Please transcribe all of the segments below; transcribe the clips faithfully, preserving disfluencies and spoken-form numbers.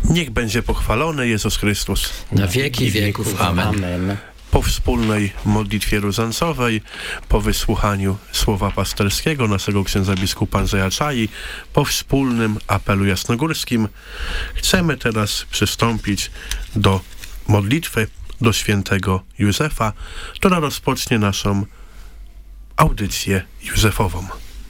Niech będzie pochwalony Jezus Chrystus. Na wieki wieków. Amen. Amen. Po wspólnej modlitwie różańcowej, po wysłuchaniu słowa pasterskiego naszego księdza biskupa Andrzeja Czai, po wspólnym apelu jasnogórskim, chcemy teraz przystąpić do modlitwy do świętego Józefa, która rozpocznie naszą audycję józefową.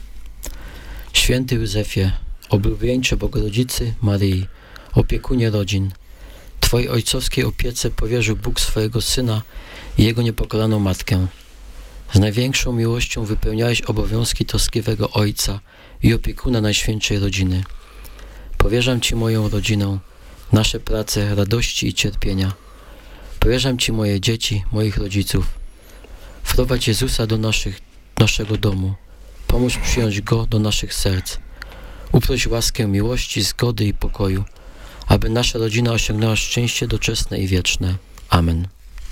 Święty Józefie, oblubieńcze Bogorodzicy Maryi, opiekunie rodzin, Twojej ojcowskiej opiece powierzył Bóg swojego Syna i Jego niepokalaną Matkę. Z największą miłością wypełniałeś obowiązki troskliwego Ojca i opiekuna Najświętszej Rodziny. Powierzam Ci moją rodzinę, nasze prace, radości i cierpienia. Powierzam Ci moje dzieci, moich rodziców. Wprowadź Jezusa do naszych, naszego domu. Pomóż przyjąć Go do naszych serc. Uproś łaskę miłości, zgody i pokoju, aby nasza rodzina osiągnęła szczęście doczesne i wieczne. Amen.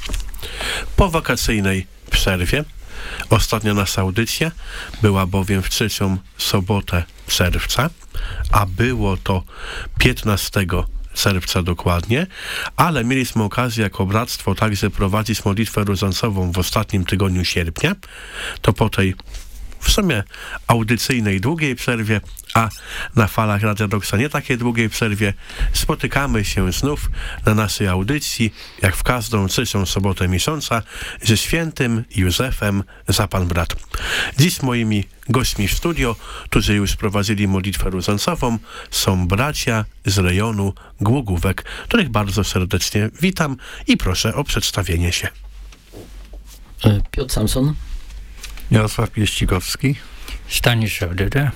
Po wakacyjnej przerwie ostatnia nasza audycja była bowiem w trzecią sobotę czerwca, a było to piętnastego czerwca dokładnie, ale mieliśmy okazję jako bractwo także prowadzić modlitwę różańcową w ostatnim tygodniu sierpnia. To po tej w sumie audycyjnej długiej przerwie, a na falach Radia Doxa nie takiej długiej przerwie, spotykamy się znów na naszej audycji, jak w każdą trzecią sobotę miesiąca, ze świętym Józefem za Pan Brat. Dziś moimi gośćmi w studio, którzy już prowadzili modlitwę różańcową, są bracia z rejonu Głogówek, których bardzo serdecznie witam i proszę o przedstawienie się. Piotr Samson. Jarosław Pieścikowski. Stanisław Dyda.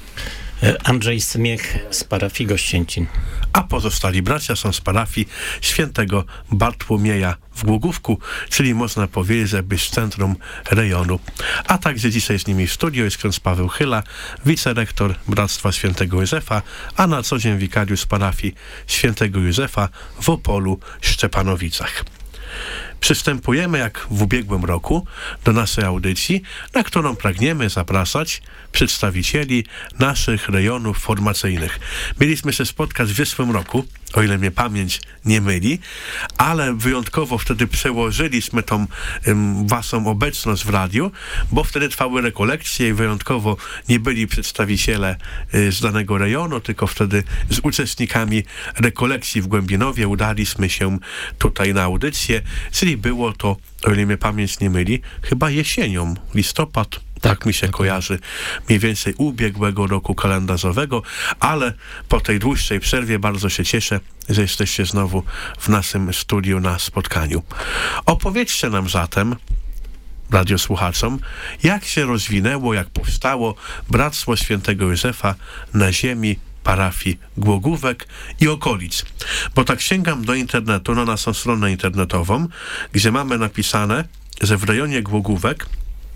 Andrzej Smiech z parafii Gościęcin. A pozostali bracia są z parafii świętego Bartłomieja w Głogówku, czyli można powiedzieć, że być centrum rejonu. A także dzisiaj z nimi w studio jest ksiądz Paweł Chyla, wicerektor Bractwa Świętego Józefa, a na co dzień wikariusz parafii Świętego Józefa w Opolu Szczepanowicach. Przystępujemy, jak w ubiegłym roku, do naszej audycji, na którą pragniemy zapraszać przedstawicieli naszych rejonów formacyjnych. Mieliśmy się spotkać w zeszłym roku, o ile mnie pamięć nie myli, ale wyjątkowo wtedy przełożyliśmy tą um, waszą obecność w radiu, bo wtedy trwały rekolekcje i wyjątkowo nie byli przedstawiciele y, z danego rejonu, tylko wtedy z uczestnikami rekolekcji w Głębinowie udaliśmy się tutaj na audycję, czyli było to, o ile mnie pamięć nie myli, chyba jesienią, listopad, tak mi się kojarzy, mniej więcej ubiegłego roku kalendarzowego, ale po tej dłuższej przerwie bardzo się cieszę, że jesteście znowu w naszym studiu na spotkaniu. Opowiedzcie nam zatem, radiosłuchaczom, jak się rozwinęło, jak powstało Bractwo Świętego Józefa na ziemi parafii Głogówek i okolic. Bo tak sięgam do internetu, na naszą stronę internetową, gdzie mamy napisane, że w rejonie Głogówek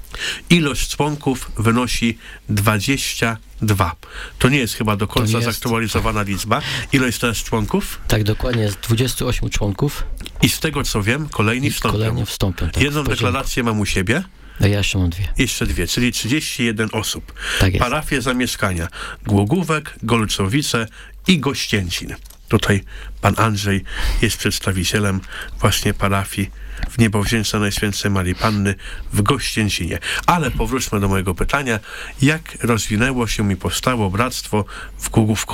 ilość członków wynosi dwadzieścia dwa. To nie jest chyba do końca zaktualizowana liczba. Ilość teraz członków? Tak, dokładnie jest dwudziestu ośmiu członków. I z tego co wiem, kolejni wstąpią. Kolejni wstąpią, tak. Jedną deklarację mam u siebie. A ja jeszcze mam dwie. Jeszcze dwie, czyli trzydzieści jeden osób. Tak jest. Parafie zamieszkania Głogówek, Golczowice i Gościęcin. Tutaj pan Andrzej jest przedstawicielem właśnie parafii w Niebowzięcia Najświętszej Marii Panny w Gościęcinie. Ale powróćmy do mojego pytania. Jak rozwinęło się i powstało bractwo w Głogówku?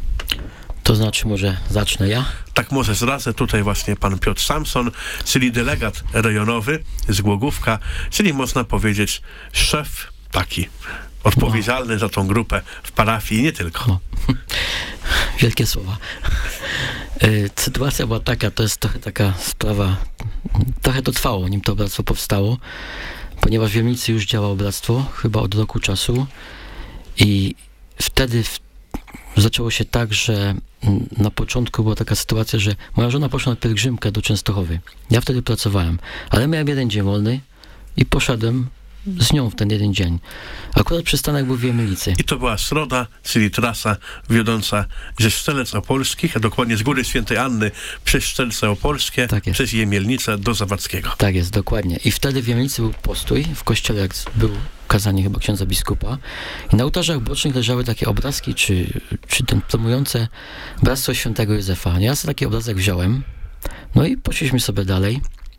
To znaczy, może zacznę ja? Tak, może zrazę tutaj właśnie pan Piotr Samson, czyli delegat rejonowy z Głogówka, czyli można powiedzieć szef taki odpowiedzialny no. za tą grupę w parafii i nie tylko. No. Wielkie słowa. Sytuacja była taka, to jest trochę taka sprawa, trochę to trwało, nim to bractwo powstało, ponieważ w Wielnicy już działało bractwo, chyba od roku czasu i wtedy w, zaczęło się tak, że na początku była taka sytuacja, że moja żona poszła na pielgrzymkę do Częstochowy. Ja wtedy pracowałem, ale miałem jeden dzień wolny i poszedłem z nią w ten jeden dzień. Akurat przystanek był w Wiemylicy. I to była środa, czyli trasa wiodąca ze Strzelec Opolskich, a dokładnie z Góry Świętej Anny przez Strzelce Opolskie, tak przez Jemielnicę do Zawadzkiego. Tak jest, dokładnie. I wtedy w Wiemylicy był postój, w kościele jak był kazanie chyba księdza biskupa i na ołtarzach bocznych leżały takie obrazki, czy, czy ten promujące Bractwo Świętego Józefa. Ja sobie taki obrazek wziąłem, no i poszliśmy sobie dalej,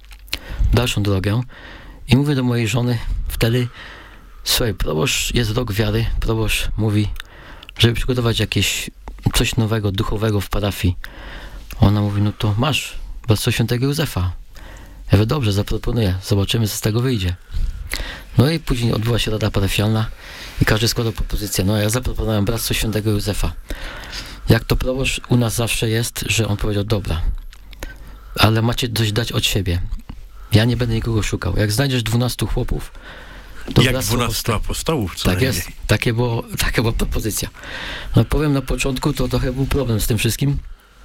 dalszą drogę i mówię do mojej żony wtedy: słuchaj, proboszcz, jest rok wiary, proboszcz mówi, żeby przygotować jakieś coś nowego, duchowego w parafii. Ona mówi: no to masz Bractwo Świętego Józefa. Ja mówię: dobrze, zaproponuję, zobaczymy, co z tego wyjdzie. No i później odbyła się rada parafialna i każdy składał propozycję. No ja zaproponowałem Bractwo Świętego Józefa. Jak to proboszcz u nas zawsze jest, że on powiedział: dobra, ale macie coś dać od siebie. Ja nie będę nikogo szukał. Jak znajdziesz dwunastu chłopów, to jak Bractwo dwunastu apostołów, co Tak najmniej. jest, takie było, taka była propozycja. No powiem, na początku to trochę był problem z tym wszystkim,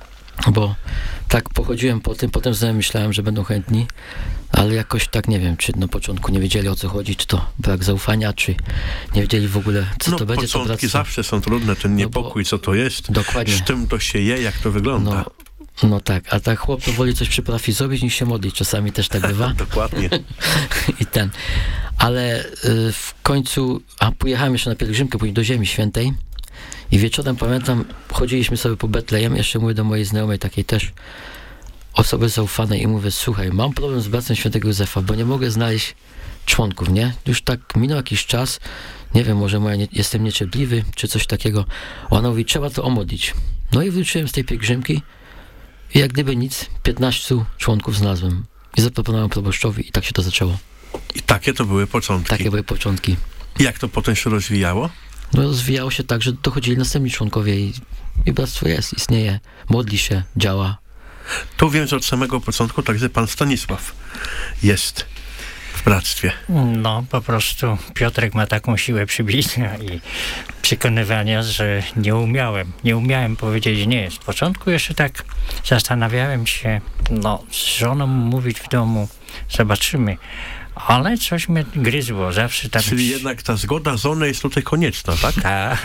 bo tak pochodziłem po tym, potem sobie myślałem, że będą chętni, ale jakoś tak nie wiem, czy na początku nie wiedzieli, o co chodzi, czy to brak zaufania, czy nie wiedzieli w ogóle, co no, to będzie. początki to bractwo. zawsze są trudne, ten niepokój, co to jest, Dokładnie. z czym to się je, jak to wygląda. No, no tak, a tak chłop to woli coś przy parafii zrobić, niż się modlić. Czasami też tak bywa. Dokładnie. I ten. Ale y, w końcu, a pojechałem jeszcze na pielgrzymkę, później do Ziemi Świętej i wieczorem, pamiętam, chodziliśmy sobie po Betlejem, jeszcze mówię do mojej znajomej, takiej też osoby zaufanej, i mówię: słuchaj, mam problem z Bractwem Świętego Józefa, bo nie mogę znaleźć członków, nie? Już tak minął jakiś czas, nie wiem, może moja nie, jestem niecierpliwy, czy coś takiego. Ona mówi: trzeba to omodlić. No i wróciłem z tej pielgrzymki i jak gdyby nic, piętnastu członków znalazłem. I zaproponowałem proboszczowi i tak się to zaczęło. I takie to były początki. Takie były początki. I jak to potem się rozwijało? No rozwijało się tak, że dochodzili następni członkowie i, i bractwo jest, istnieje, modli się, działa. Tu wiem, że od samego początku także pan Stanisław jest w bractwie. No, po prostu Piotrek ma taką siłę przybliżenia i przekonywania, że nie umiałem. Nie umiałem powiedzieć nie. Z początku jeszcze tak zastanawiałem się, no, z żoną mówić w domu, zobaczymy. Ale coś mnie gryzło, zawsze tam... Czyli jednak ta zgoda żony jest tutaj konieczna, tak? Tak.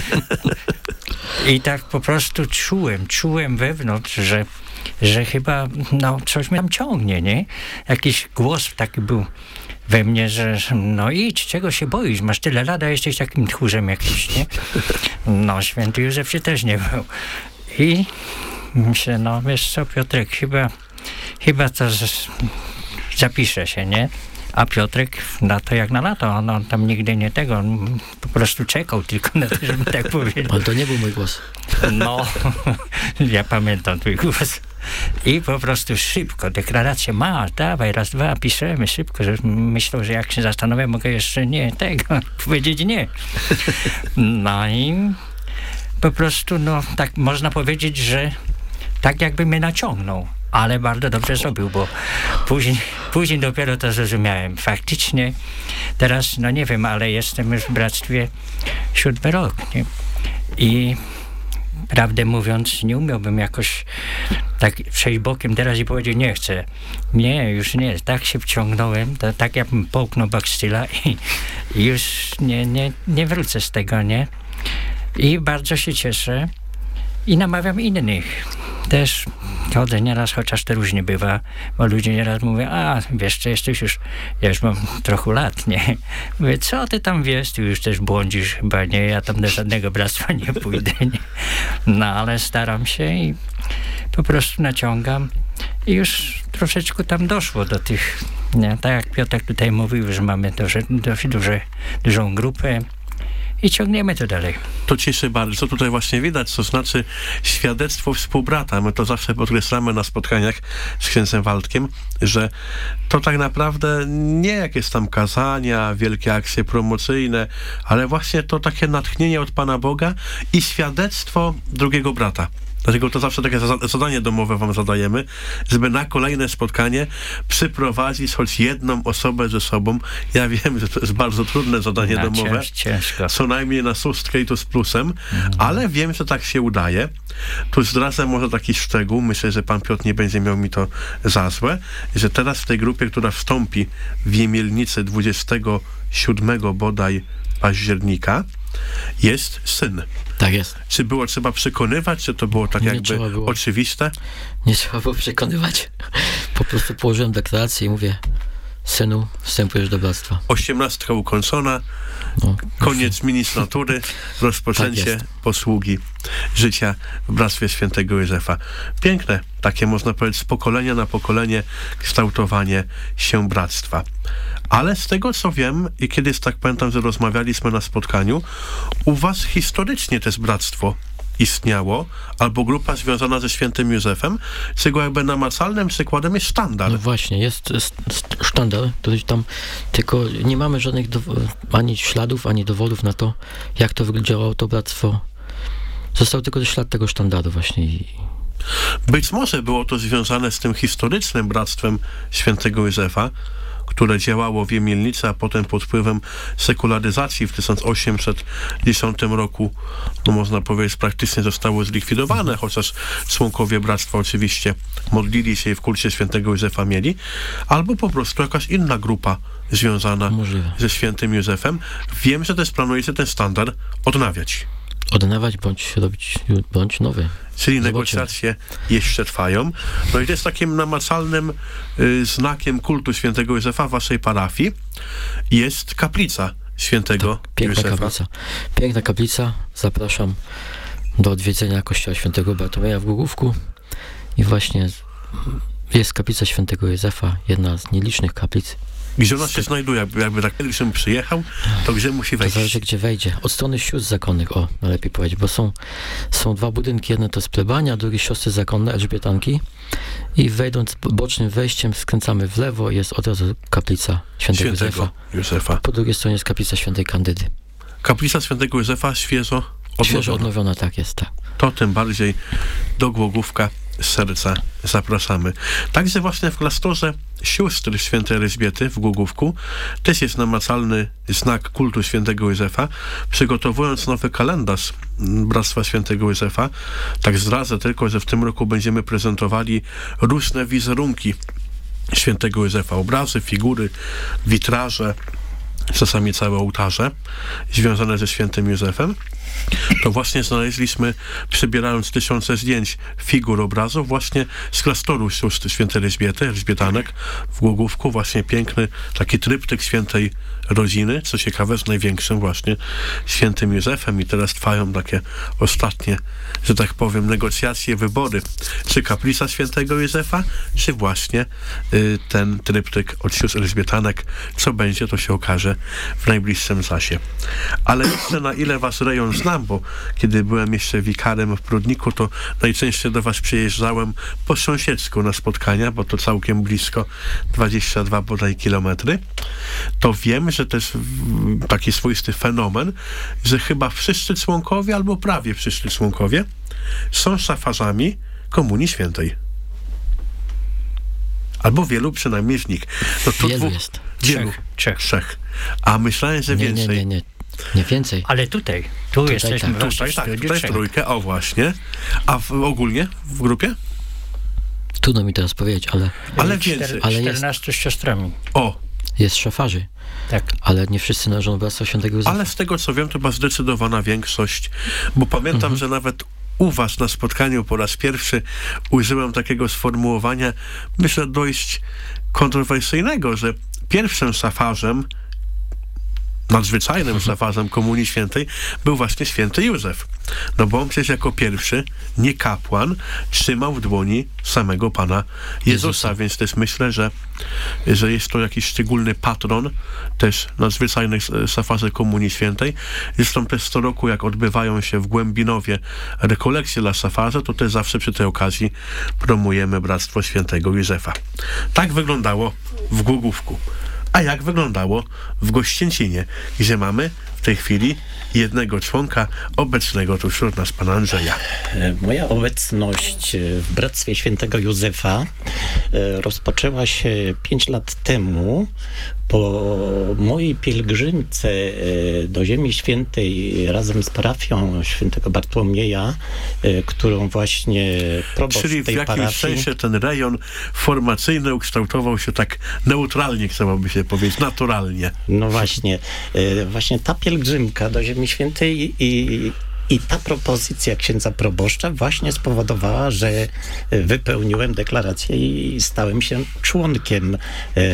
I tak po prostu czułem, czułem wewnątrz, że, że chyba no, coś mnie tam ciągnie, nie? Jakiś głos taki był we mnie, że no idź, czego się boisz? Masz tyle lat, a jesteś takim tchórzem jakimś, nie? No, święty Józef się też nie był. I myślę, no wiesz co, Piotrek, chyba, chyba to z, zapisze się, nie? A Piotrek na to jak na lato, on, on tam nigdy nie tego, on po prostu czekał tylko na to, żeby tak powiedzieć. Ale to nie był mój głos. No, ja pamiętam twój głos. I po prostu szybko, deklarację masz, dawaj, raz, dwa, piszemy szybko, że myślał, że jak się zastanowię, mogę jeszcze nie tego, powiedzieć nie. No i po prostu, no, tak można powiedzieć, że tak jakby mnie naciągnął. Ale bardzo dobrze zrobił, bo później, później dopiero to zrozumiałem. Faktycznie teraz, no nie wiem, ale jestem już w bractwie siódmy rok, nie? I prawdę mówiąc, nie umiałbym jakoś tak przejść bokiem teraz i powiedzieć: nie chcę. Nie, już nie. Tak się wciągnąłem, to, tak jakbym połknął bakstyla i, i już nie, nie, nie wrócę z tego, nie? I bardzo się cieszę i namawiam innych. Też chodzę nieraz, chociaż to różnie bywa, bo ludzie nieraz mówią: a wiesz, czy jesteś już, ja już mam trochę lat, nie? Mówię: co ty tam wiesz, ty już też błądzisz chyba, nie? Ja tam do żadnego bractwa nie pójdę, nie? No, ale staram się i po prostu naciągam i już troszeczkę tam doszło do tych, nie? Tak jak Piotr tutaj mówił, że mamy dość, dość duże, dużą grupę i ciągniemy to dalej. To cieszy bardzo. Tutaj właśnie widać, co znaczy świadectwo współbrata. My to zawsze podkreślamy na spotkaniach z księdzem Waldkiem, że to tak naprawdę nie jakieś tam kazania, wielkie akcje promocyjne, ale właśnie to takie natchnienie od Pana Boga i świadectwo drugiego brata. Dlatego to zawsze takie zadanie domowe wam zadajemy, żeby na kolejne spotkanie przyprowadzić choć jedną osobę ze sobą. Ja wiem, że to jest bardzo trudne zadanie no, domowe. Cięż, ciężko. Co najmniej na szóstkę i to z plusem, mhm. ale wiem, że tak się udaje. Tu zdradzę może taki szczegół, myślę, że pan Piotr nie będzie miał mi to za złe, że teraz w tej grupie, która wstąpi w Jemielnicy dwudziestego siódmego bodaj października, jest syn. Tak jest. Czy było trzeba przekonywać, czy to było tak Nie jakby było. oczywiste? Nie trzeba było przekonywać. Po prostu położyłem deklarację i mówię: synu, wstępujesz do bractwa. Osiemnastka ukończona, No, koniec ministratury, rozpoczęcie Tak jest. posługi życia w Bractwie Świętego Józefa. Piękne, takie można powiedzieć z pokolenia na pokolenie kształtowanie się bractwa. Ale z tego co wiem i kiedyś tak pamiętam, że rozmawialiśmy na spotkaniu, u was historycznie też bractwo istniało, albo grupa związana ze Świętym Józefem, czego jakby namacalnym przykładem jest sztandar. No właśnie, jest st- st- sztandar, który tam, tylko nie mamy żadnych dow- ani śladów, ani dowodów na to, jak to działało to bractwo. Został tylko ślad tego sztandaru właśnie. I Być może było to związane z tym historycznym bractwem Świętego Józefa, które działało w Jemielnicy, a potem pod wpływem sekularyzacji w tysiąc osiemset dziesiątym roku, no można powiedzieć, praktycznie zostało zlikwidowane, chociaż członkowie bractwa oczywiście modlili się i w kulcie Świętego Józefa mieli, albo po prostu jakaś inna grupa związana Możliwe. ze Świętym Józefem. Wiem, że też planujecie ten standard odnawiać. odnawiać bądź robić bądź nowy. Czyli Zobaczymy. negocjacje jeszcze trwają. No i to jest takim namacalnym y, znakiem kultu Świętego Józefa w waszej parafii. Jest kaplica Świętego Tak, piękna Józefa. kaplica. Piękna kaplica. Zapraszam do odwiedzenia kościoła Świętego Bartłomieja w Głogówku. I właśnie jest kaplica Świętego Józefa, jedna z nielicznych kaplic. Gdzie ona się znajduje? Jakby, jakby tak kiedyś bym przyjechał, to gdzie musi To wejść? zależy, gdzie wejdzie. Od strony sióstr zakonnych, o, najlepiej powiedzieć, bo są, są dwa budynki. Jedno to jest plebania, drugie siostry zakonne, Elżbietanki. I wejdąc bocznym wejściem, skręcamy w lewo, jest od razu kaplica Świętego, Świętego Józefa. Józefa. Po drugiej stronie jest kaplica Świętej Kandydy. Kaplica Świętego Józefa świeżo Świeżo odnowiona. odnowiona, tak jest, tak. To tym bardziej do Głogówka z serca zapraszamy. Także właśnie w klasztorze sióstr Świętej Elżbiety w Głogówku też jest namacalny znak kultu Świętego Józefa. Przygotowując nowy kalendarz Bractwa Świętego Józefa, tak zdradzę tylko, że w tym roku będziemy prezentowali różne wizerunki Świętego Józefa, obrazy, figury, witraże, czasami całe ołtarze związane ze Świętym Józefem. To właśnie znaleźliśmy, przybierając tysiące zdjęć, figur, obrazów właśnie z klasztoru sióstr Świętej Elżbiety, Elżbietanek w Głogówku. Właśnie piękny taki tryptyk Świętej Rodziny, co ciekawe, z największym właśnie Świętym Józefem. I teraz trwają takie ostatnie, że tak powiem, negocjacje, wybory, czy kaplica Świętego Józefa, czy właśnie y, ten tryptyk od sióstr Elżbietanek. Co będzie, to się okaże w najbliższym czasie. Ale jeszcze na ile was rejon znam, bo kiedy byłem jeszcze wikarem w Prudniku, to najczęściej do was przyjeżdżałem po sąsiedzku na spotkania, bo to całkiem blisko, dwadzieścia dwa bodaj kilometry. To wiem, że to jest w- taki swoisty fenomen, że chyba wszyscy członkowie, albo prawie wszyscy członkowie są szafarzami Komunii Świętej. Albo wielu przynajmniej z nich. No to Wielu dwóch, jest. Wielu. Trzech, trzech. Trzech. A myślałem, że Nie, więcej. nie, nie, nie. Nie więcej. Ale tutaj, tu Tutaj jesteśmy tak. w Tutaj tak, studiu tutaj w trzech. trójkę, o właśnie. A w, ogólnie w grupie? Trudno mi teraz powiedzieć, ale Ale Czter- więcej. Ale jest- czternastu z siostrami. O, jest szafarzy. Tak. Ale nie wszyscy należą do Bractwa Świętego Józefa. ale z tego co wiem, to chyba zdecydowana większość, bo pamiętam, Mhm. że nawet u was na spotkaniu po raz pierwszy użyłem takiego sformułowania, myślę dość kontrowersyjnego, że pierwszym szafarzem, nadzwyczajnym Mhm. szafarzem Komunii Świętej był właśnie Święty Józef. No bo on przecież jako pierwszy, nie kapłan, trzymał w dłoni samego Pana Jezusa, Jezusa. więc też myślę, że, że jest to jakiś szczególny patron też nadzwyczajnych szafarzy Komunii Świętej. Zresztą też co roku, jak odbywają się w Głębinowie rekolekcje dla szafarza, to też zawsze przy tej okazji promujemy Bractwo Świętego Józefa. Tak wyglądało w Głogówku. A jak wyglądało w Gościęcinie, gdzie mamy w tej chwili jednego członka obecnego tu wśród nas, pana Andrzeja. E, Moja obecność e, w Bractwie Świętego Józefa e, rozpoczęła się pięć lat temu po mojej pielgrzymce e, do Ziemi Świętej razem z parafią Świętego Bartłomieja, e, którą właśnie proboszcz Czyli w tej jakimś parafii... sensie ten rejon formacyjny ukształtował się tak neutralnie, chciałoby się powiedzieć, naturalnie. No właśnie, e, właśnie ta pielgrzymka do Ziemi Świętej i, i ta propozycja księdza proboszcza właśnie spowodowała, że wypełniłem deklarację i stałem się członkiem e,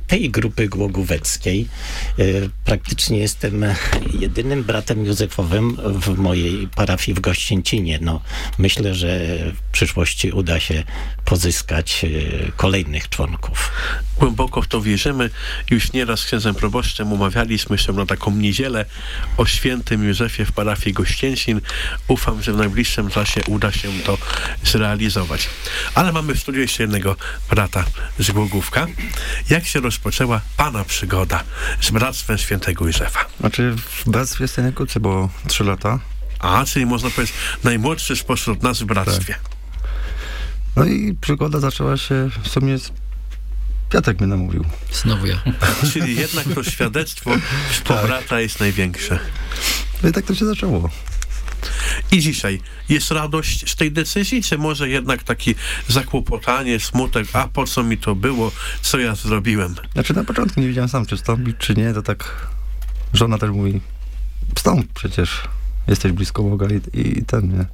tej grupy głogóweckiej. Praktycznie jestem jedynym bratem Józefowym w mojej parafii w Gościęcinie. No, myślę, że w przyszłości uda się pozyskać kolejnych członków. Głęboko w to wierzymy. Już nieraz z księdzem proboszczem umawialiśmy się na taką niedzielę o świętym Józefie w parafii Gościęcin. Ufam, że w najbliższym czasie uda się to zrealizować. Ale mamy w studiu jeszcze jednego brata z Głogówka. Jak się rozpoczęła pana przygoda z Bractwem Świętego Józefa? Znaczy w Bractwie jestem krótce, bo trzy lata. A, czyli można powiedzieć najmłodszy spośród nas w bractwie. Tak. No i przygoda zaczęła się w sumie z... Piotrek mnie namówił. Znowu ja. Czyli jednak to świadectwo współbrata jest największe. No i tak to się zaczęło. I dzisiaj jest radość z tej decyzji, czy może jednak taki zakłopotanie, smutek, a po co mi to było, co ja zrobiłem? Znaczy na początku nie wiedziałem sam, czy wstąpić, czy nie, to tak żona też mówi, wstąp przecież, jesteś blisko Boga i, i ten, nie?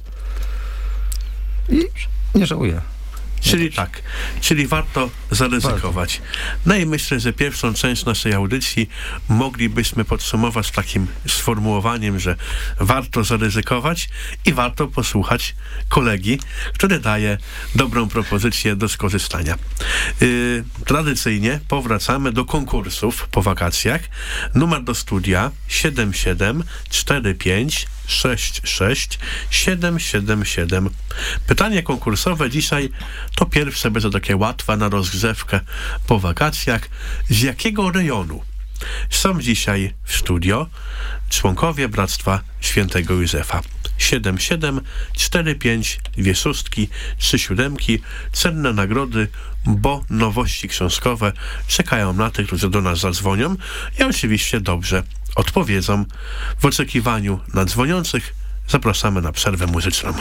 I nie żałuję. Czyli tak, czyli warto zaryzykować. No i myślę, że pierwszą część naszej audycji moglibyśmy podsumować takim sformułowaniem, że warto zaryzykować i warto posłuchać kolegi, który daje dobrą propozycję do skorzystania. Yy, tradycyjnie powracamy do konkursów po wakacjach. Numer do studia siedem siedem cztery pięć sześć sześć siedem siedem siedem. Pytanie konkursowe dzisiaj to pierwsze, będzie takie łatwe na rozgrzewkę po wakacjach. Z jakiego rejonu są dzisiaj w studio członkowie Bractwa Świętego Józefa? siedem siedem cztery pięć dwie szóstki trzy siódemki. Cenne nagrody, bo nowości książkowe czekają na tych, którzy do nas zadzwonią i oczywiście dobrze odpowiedzą. W oczekiwaniu na dzwoniących zapraszamy na przerwę muzyczną.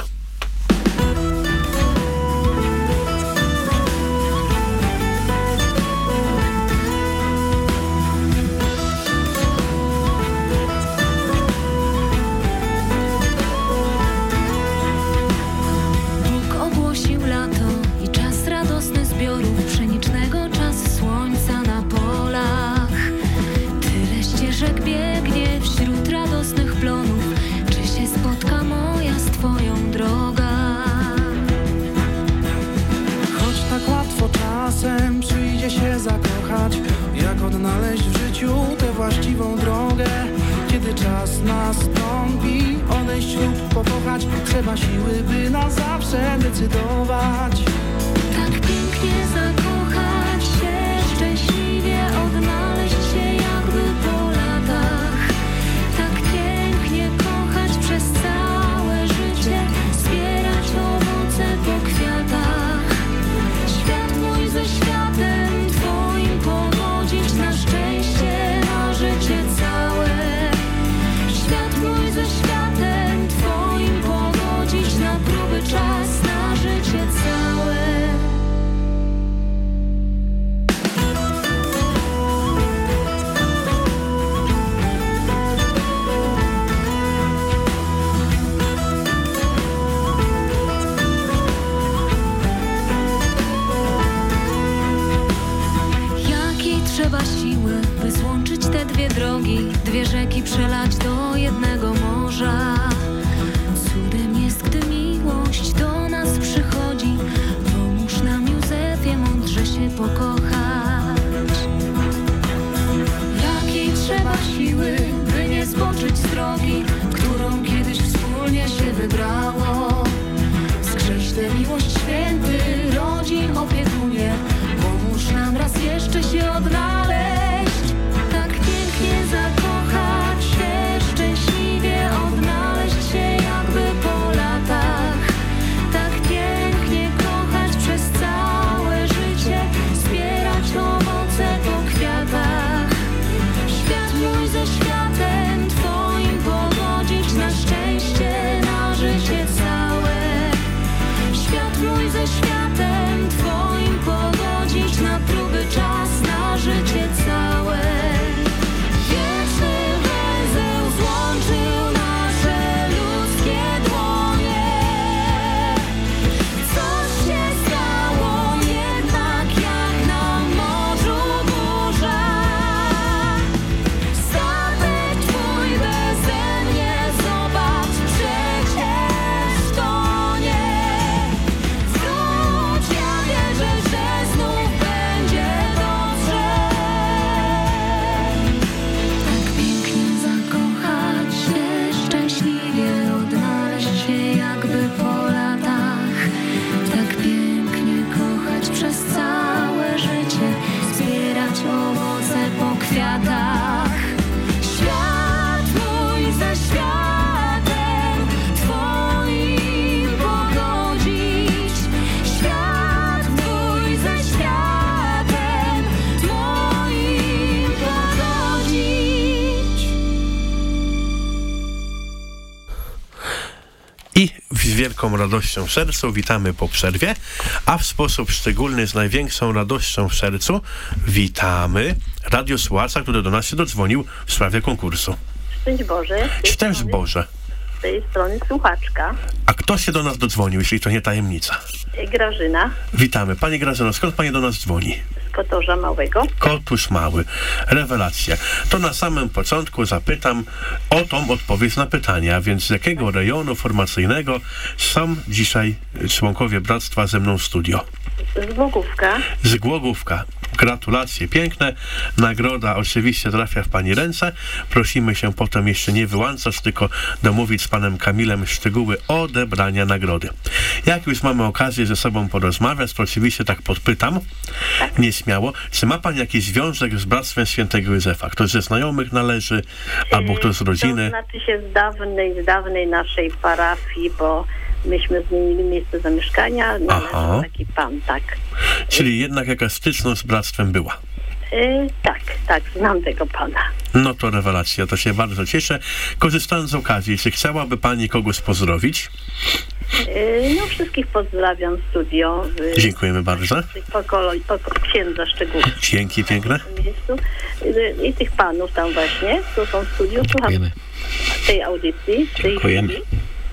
Odnaleźć w życiu tę właściwą drogę. Kiedy czas nastąpi, odejść lub pokochać, trzeba siły, by na zawsze decydować. Tak pięknie zakochać się, szczęśliwie odnaleźć się jakby po latach. Tak pięknie kochać przez całe życie, zbierać owoce po kwiatach. Świat mój ze światem twoim pogodzić, na szczęście, na życie całe. Świat mój ze światem twoim pogodzić, na próby czas, na życie całe. Trzeba siły, by złączyć te dwie drogi, dwie rzeki przelać do jednego morza. Cudem jest, gdy miłość do nas przychodzi. Pomóż nam, Józefie, mądrze się pokochać. Jakiej trzeba siły, by nie zboczyć z drogi, którą kiedyś wspólnie się wybrało. Skrzeć tę miłość, święty rodzin opiekunie. Pomóż nam raz jeszcze się odnaleźć. Tak pięknie zakochać się, szczęśliwie wielką radością w sercu witamy po przerwie, a w sposób szczególny z największą radością w sercu witamy radiosłuchacza, który do nas się dodzwonił w sprawie konkursu. Szczęść Boże. Szczęść Boże. Z tej strony słuchaczka. A kto się do nas dodzwonił, jeśli to nie tajemnica? Grażyna. Witamy. Pani Grażyno, skąd pani do nas dzwoni? Z Kotorza Małego. Kotusz Mały. Rewelacja. To na samym początku zapytam o tą odpowiedź na pytanie, a więc z jakiego rejonu formacyjnego są dzisiaj członkowie Bractwa ze mną w studio? Z Głogówka. Z Głogówka. Gratulacje piękne. Nagroda oczywiście trafia w pani ręce. Prosimy się potem jeszcze nie wyłączać, tylko domówić z panem Kamilem szczegóły odebrania nagrody. Jak już mamy okazję ze sobą porozmawiać, to oczywiście tak podpytam, nieśmiało, czy ma pan jakiś związek z Bractwem Świętego Józefa? Ktoś ze znajomych należy, albo ktoś z rodziny? To znaczy się z dawnej, z dawnej naszej parafii, bo myśmy zmienili miejsce zamieszkania, należy taki pan, tak. Czyli jednak jakaś styczność z Bractwem była? Yy, tak, tak, znam tego pana. No to rewelacja, to się bardzo cieszę. Korzystając z okazji, czy chciałaby pani kogoś pozdrowić? Yy, no wszystkich pozdrawiam w studio. Yy, Dziękujemy bardzo. Pokolo, poko, księdza szczególnie. Dzięki piękne. Yy, I tych panów tam właśnie, co są w studiu. Słucham tej audycji. Dziękujemy. Tej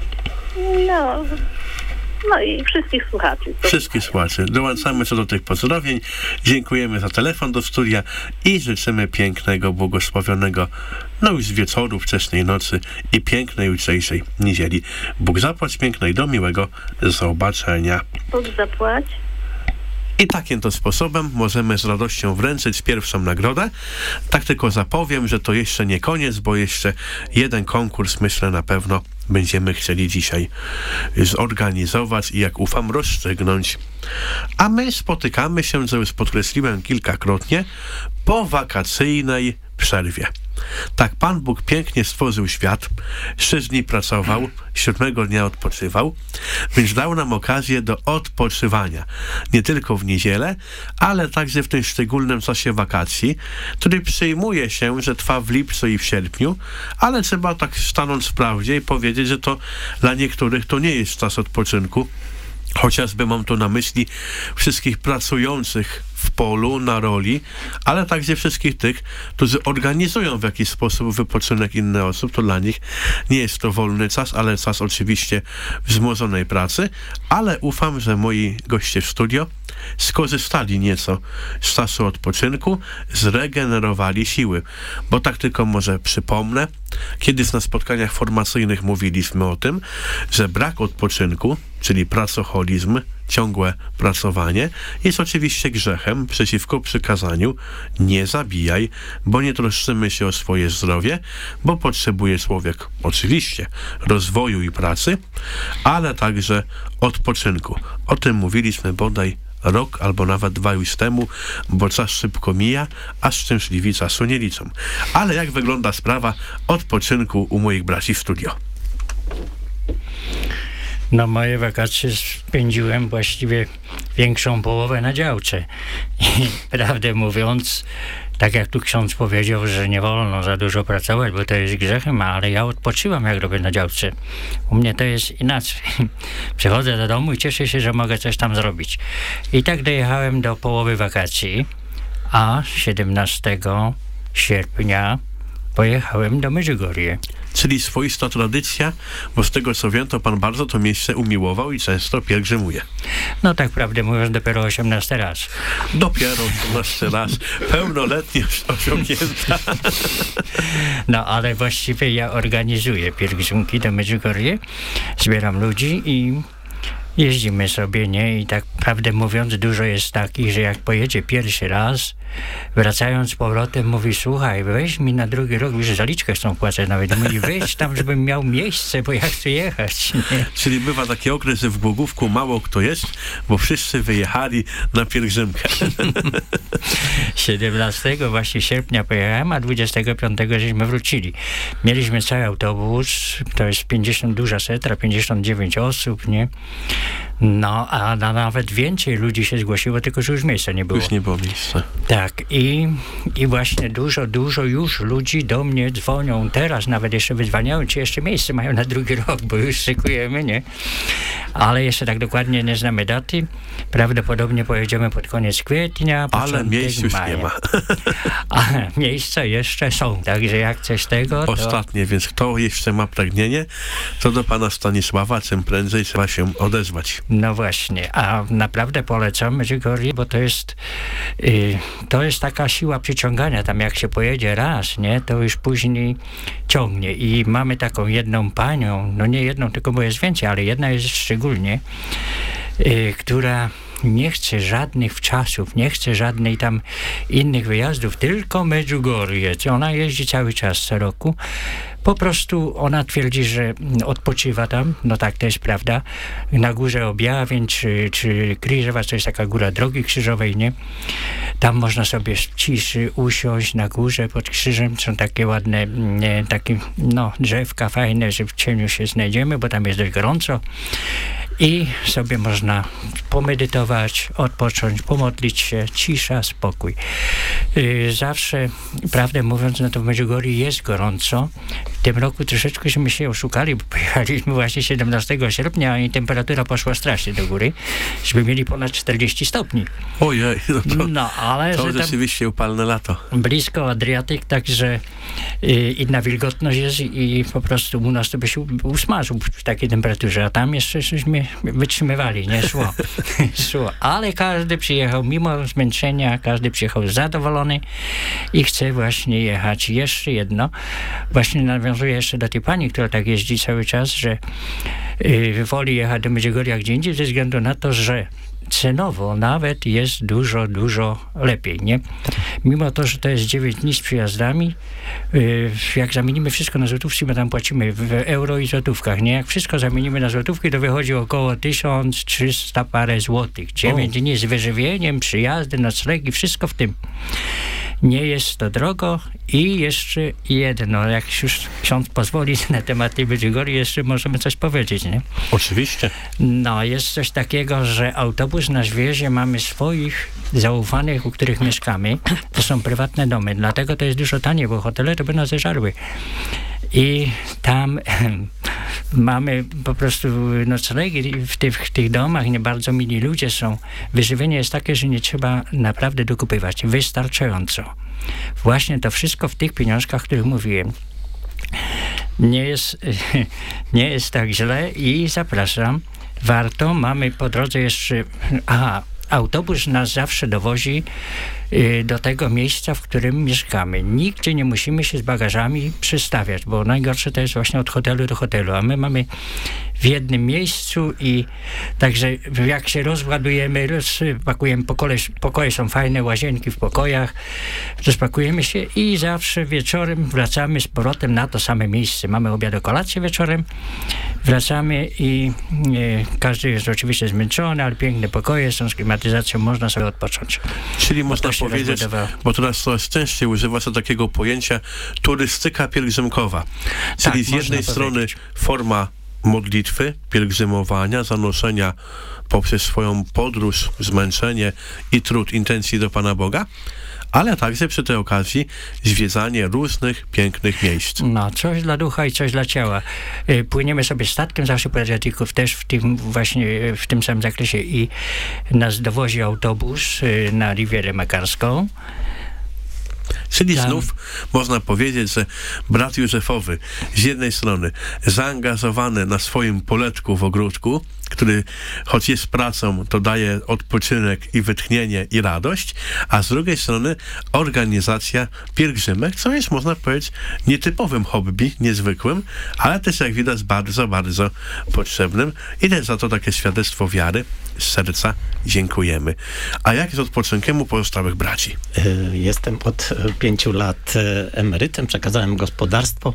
No, no i wszystkich słuchaczy. Wszystkich słuchaczy. Dołączamy co do tych pozdrowień. Dziękujemy za telefon do studia i życzymy pięknego, błogosławionego, no już wieczoru, wczesnej nocy i pięknej jutrzejszej niedzieli. Bóg zapłać pięknej, do miłego zobaczenia. Bóg zapłać. I takim to sposobem możemy z radością wręczyć pierwszą nagrodę. Tak tylko zapowiem, że to jeszcze nie koniec, bo jeszcze jeden konkurs, myślę, na pewno będziemy chcieli dzisiaj zorganizować i, jak ufam, rozstrzygnąć. A my spotykamy się, co już podkreśliłem kilkakrotnie, po wakacyjnej przerwie. Tak Pan Bóg pięknie stworzył świat, sześć dni pracował, siódmego dnia odpoczywał, więc dał nam okazję do odpoczywania. Nie tylko w niedzielę, ale także w tym szczególnym czasie wakacji, który przyjmuje się, że trwa w lipcu i w sierpniu, ale trzeba tak stanąć w prawdzie i powiedzieć, że to dla niektórych to nie jest czas odpoczynku. Chociażby mam tu na myśli wszystkich pracujących w polu, na roli, ale także wszystkich tych, którzy organizują w jakiś sposób wypoczynek innych osób. To dla nich nie jest to wolny czas, ale czas oczywiście wzmożonej pracy, ale ufam, że moi goście w studio skorzystali nieco z czasu odpoczynku, zregenerowali siły. Bo tak tylko może przypomnę, kiedyś na spotkaniach formacyjnych mówiliśmy o tym, że brak odpoczynku, czyli pracoholizm, ciągłe pracowanie, jest oczywiście grzechem przeciwko przykazaniu nie zabijaj, bo nie troszczymy się o swoje zdrowie, bo potrzebuje człowiek oczywiście rozwoju i pracy, ale także odpoczynku. O tym mówiliśmy bodaj rok albo nawet dwa już temu, bo czas szybko mija, a szczęśliwi czasu nie liczą. Ale jak wygląda sprawa odpoczynku u moich braci w studio? No, moje wakacje spędziłem właściwie większą połowę na działce. I prawdę mówiąc, tak jak tu ksiądz powiedział, że nie wolno za dużo pracować, bo to jest grzechem, ale ja odpoczywam, jak robię na działce. U mnie to jest inaczej. Przychodzę do domu i cieszę się, że mogę coś tam zrobić. I tak dojechałem do połowy wakacji, a siedemnastego sierpnia pojechałem do Medjugorje. Czyli swoista tradycja, bo z tego co wiem, to pan bardzo to miejsce umiłował i często pielgrzymuje. No tak prawdę mówiąc, dopiero osiemnasty raz. Dopiero osiemnasty raz. Pełnoletnie osiągnięta. No ale właściwie ja organizuję pielgrzymki do Medjugorje, zbieram ludzi i jeździmy sobie, nie? I tak prawdę mówiąc, dużo jest takich, że jak pojedzie pierwszy raz, wracając z powrotem, mówi: słuchaj, weź mi na drugi rok, już zaliczkę chcą płacać nawet, mówi: weź tam, żebym miał miejsce, bo ja chcę jechać. Nie? Czyli bywa taki okres, że w Głogówku mało kto jest, bo wszyscy wyjechali na pielgrzymkę. siedemnastego właśnie sierpnia pojechałem, a dwudziestego piątego żeśmy wrócili. Mieliśmy cały autobus, to jest pięćdziesiąt, duża setra, pięćdziesiąt dziewięć osób, nie? No, a na, nawet więcej ludzi się zgłosiło, tylko że już miejsca nie było. Już nie było miejsca. Tak, i, i właśnie dużo, dużo już ludzi do mnie dzwonią teraz, nawet jeszcze wydzwaniają, czy jeszcze miejsce mają na drugi rok, bo już szykujemy, nie? Ale jeszcze tak dokładnie nie znamy daty. Prawdopodobnie pojedziemy pod koniec kwietnia, ale miejsc już maja. nie ma. A miejsca jeszcze są, także jak coś tego, to... Ostatnie, więc kto jeszcze ma pragnienie, to do pana Stanisława, czym prędzej trzeba się odezwać. No właśnie, a naprawdę polecam Medjugorje, bo to jest yy, to jest taka siła przyciągania. Tam jak się pojedzie raz, nie, to już później ciągnie. I mamy taką jedną panią, no nie jedną, tylko bo jest więcej, ale jedna jest szczególnie, yy, która nie chce żadnych wczasów, nie chce żadnej tam innych wyjazdów, tylko Medjugorje. Ona jeździ cały czas co roku. Po prostu ona twierdzi, że odpoczywa tam, no tak, to jest prawda, na górze Objawień, czy, czy Krzyżowa, to jest taka góra Drogi Krzyżowej, nie? Tam można sobie w ciszy usiąść na górze pod krzyżem, są takie ładne, nie, takie, no, drzewka fajne, że w cieniu się znajdziemy, bo tam jest dość gorąco. I sobie można pomedytować, odpocząć, pomodlić się, cisza, spokój. Yy, zawsze, prawdę mówiąc, no to w Medjugorje jest gorąco. W tym roku troszeczkę się oszukali, bo pojechaliśmy właśnie siedemnastego sierpnia i temperatura poszła strasznie do góry, żeby mieli ponad czterdzieści stopni. Ojej, no to, no, ale to że rzeczywiście upalne lato. Blisko Adriatyk, także yy, inna wilgotność jest i po prostu u nas to by się usmażył w takiej temperaturze, a tam jeszcze żeśmy wytrzymywali, nie szło. szło. Ale każdy przyjechał, mimo zmęczenia, każdy przyjechał zadowolony i chce właśnie jechać. Jeszcze jedno, właśnie nawiązuję jeszcze do tej pani, która tak jeździ cały czas, że yy, woli jechać do Medjugorja gdzie indziej ze względu na to, że cenowo nawet jest dużo, dużo lepiej, nie? Mimo to, że to jest dziewięć dni z przyjazdami, yy, jak zamienimy wszystko na złotówki, bo tam płacimy w euro i złotówkach, nie? Jak wszystko zamienimy na złotówki, to wychodzi około tysiąc trzysta parę złotych. dziewięć dni z wyżywieniem, przyjazdy, noclegi, wszystko w tym. Nie jest to drogo i jeszcze jedno, jak już ksiądz pozwoli na temat tej Medjugorje, jeszcze możemy coś powiedzieć, nie? Oczywiście. No, jest coś takiego, że autobus nas wiezie, mamy swoich zaufanych, u których mieszkamy. To są prywatne domy, dlatego to jest dużo taniej, bo hotele to by nas zeżarły. I tam mamy po prostu noclegi w tych, w tych domach, nie bardzo mili ludzie są. Wyżywienie jest takie, że nie trzeba naprawdę dokupywać. Wystarczająco. Właśnie to wszystko w tych pieniążkach, o których mówiłem. Nie jest, nie jest tak źle i zapraszam. Warto, mamy po drodze jeszcze... Aha, autobus nas zawsze dowozi y, do tego miejsca, w którym mieszkamy. Nigdzie nie musimy się z bagażami przystawiać, bo najgorsze to jest właśnie od hotelu do hotelu, a my mamy w jednym miejscu i także jak się rozładujemy, rozpakujemy pokoje, pokoje są fajne, łazienki w pokojach, rozpakujemy się i zawsze wieczorem wracamy z powrotem na to same miejsce. Mamy obiad o kolację wieczorem, wracamy i e, każdy jest oczywiście zmęczony, ale piękne pokoje są z klimatyzacją, można sobie odpocząć. Czyli można powiedzieć, bo teraz coraz częściej używa się takiego pojęcia turystyka pielgrzymkowa. Czyli tak, z jednej strony powiedzieć. forma modlitwy, pielgrzymowania, zanoszenia poprzez swoją podróż, zmęczenie i trud intencji do Pana Boga, ale także przy tej okazji zwiedzanie różnych pięknych miejsc. No, coś dla ducha i coś dla ciała. Płyniemy sobie statkiem zawsze po Adriatyku, też w tym właśnie, w tym samym zakresie i nas dowozi autobus na Rivierę Makarską. Czyli Tam. znów można powiedzieć, że brat Józefowy z jednej strony zaangażowany na swoim poletku w ogródku, który choć jest pracą, to daje odpoczynek i wytchnienie i radość, a z drugiej strony organizacja pielgrzymek, co jest, można powiedzieć, nietypowym hobby, niezwykłym, ale też jak widać bardzo, bardzo potrzebnym i też za to takie świadectwo wiary z serca dziękujemy. A jak z odpoczynkiem u pozostałych braci? Jestem od pięciu lat emerytem, przekazałem gospodarstwo.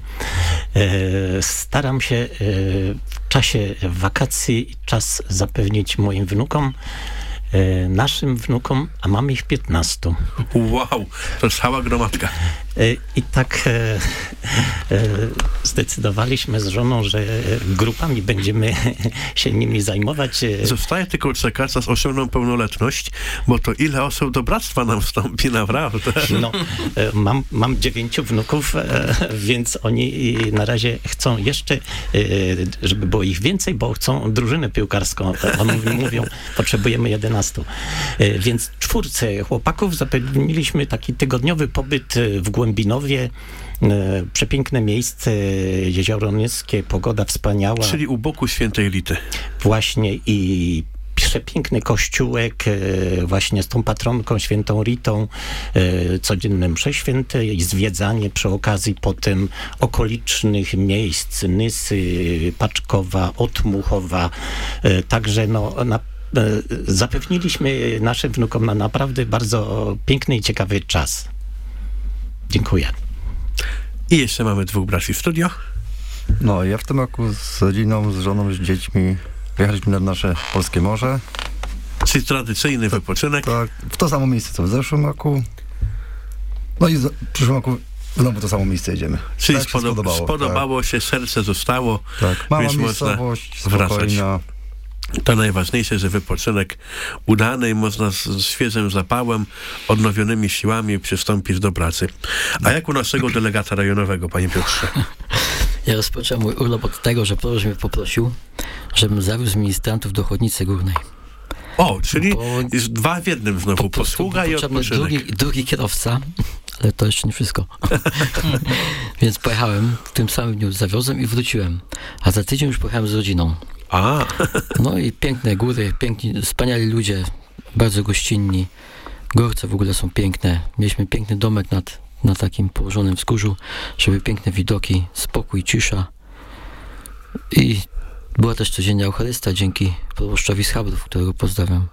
Staram się w czasie wakacji czas zapewnić moim wnukom, naszym wnukom, a mamy ich piętnastu. Wow, to cała gromadka. I tak e, e, zdecydowaliśmy z żoną, że grupami będziemy się nimi zajmować. Zostaje tylko czekać, aż osiągną pełnoletność, bo to ile osób do bractwa nam wstąpi, naprawdę. No, e, mam, mam dziewięciu wnuków, e, więc oni na razie chcą jeszcze, e, żeby było ich więcej, bo chcą drużynę piłkarską. Oni mówią, potrzebujemy jedenastu. E, więc czwórce chłopaków zapewniliśmy taki tygodniowy pobyt w Głębinowie. E, przepiękne miejsce, jezioro Nyskie, pogoda wspaniała. Czyli u boku Świętej Lity. Właśnie i przepiękny kościółek e, właśnie z tą patronką Świętą Ritą, e, codzienne msze święte i zwiedzanie przy okazji potem okolicznych miejsc, Nysy, Paczkowa, Otmuchowa. E, także no, na, e, zapewniliśmy naszym wnukom na naprawdę bardzo piękny i ciekawy czas. Dziękuję. I jeszcze mamy dwóch braci w studio. No, ja w tym roku z rodziną, z żoną, z dziećmi wyjechaliśmy nad nasze polskie morze. Czyli tradycyjny tak, wypoczynek. Tak, w to samo miejsce, co w zeszłym roku. No i w przyszłym roku znowu to samo miejsce jedziemy. Czyli tak spodob- spodobało, spodobało tak. się, serce zostało. Tak, mała więc miejscowość, można spokojna. To najważniejsze, że wypoczynek udany i można z, z świeżym zapałem, odnowionymi siłami przystąpić do pracy. A jak u naszego delegata rejonowego, panie Piotrze? Ja rozpocząłem mój urlop od tego, że proszę mnie poprosił, żebym zawiózł ministrantów do Chodnicy Górnej. O, czyli Bo jest dwa w jednym znowu, posługa i odpoczynek. Drugi, drugi kierowca, ale to jeszcze nie wszystko. Więc pojechałem, w tym samym dniu zawiozłem i wróciłem. A za tydzień już pojechałem z rodziną. A. No i piękne góry, piękni, wspaniali ludzie, bardzo gościnni. Gorce w ogóle są piękne. Mieliśmy piękny domek nad, na takim położonym wzgórzu, żeby piękne widoki, spokój, cisza. I była też codzienna Eucharystia dzięki proboszczowi z Chabrów, którego pozdrawiam.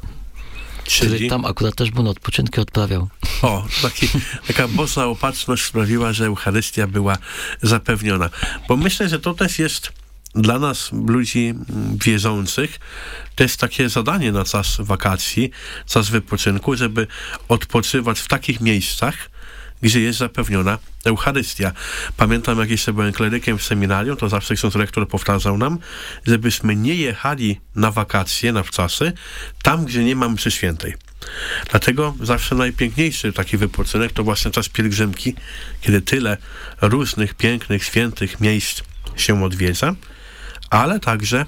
Czyli? Który tam akurat też był na odpoczynki odprawiał. O, taki, taka bożna opatrzność sprawiła, że Eucharystia była zapewniona. Bo myślę, że to też jest dla nas, ludzi wierzących, to jest takie zadanie na czas wakacji, czas wypoczynku, żeby odpoczywać w takich miejscach, gdzie jest zapewniona Eucharystia. Pamiętam, jak jeszcze byłem klerykiem w seminarium, to zawsze ksiądz rektor powtarzał nam, żebyśmy nie jechali na wakacje, na wczasy, tam, gdzie nie ma mszy świętej. Dlatego zawsze najpiękniejszy taki wypoczynek to właśnie czas pielgrzymki, kiedy tyle różnych pięknych, świętych miejsc się odwiedza, ale także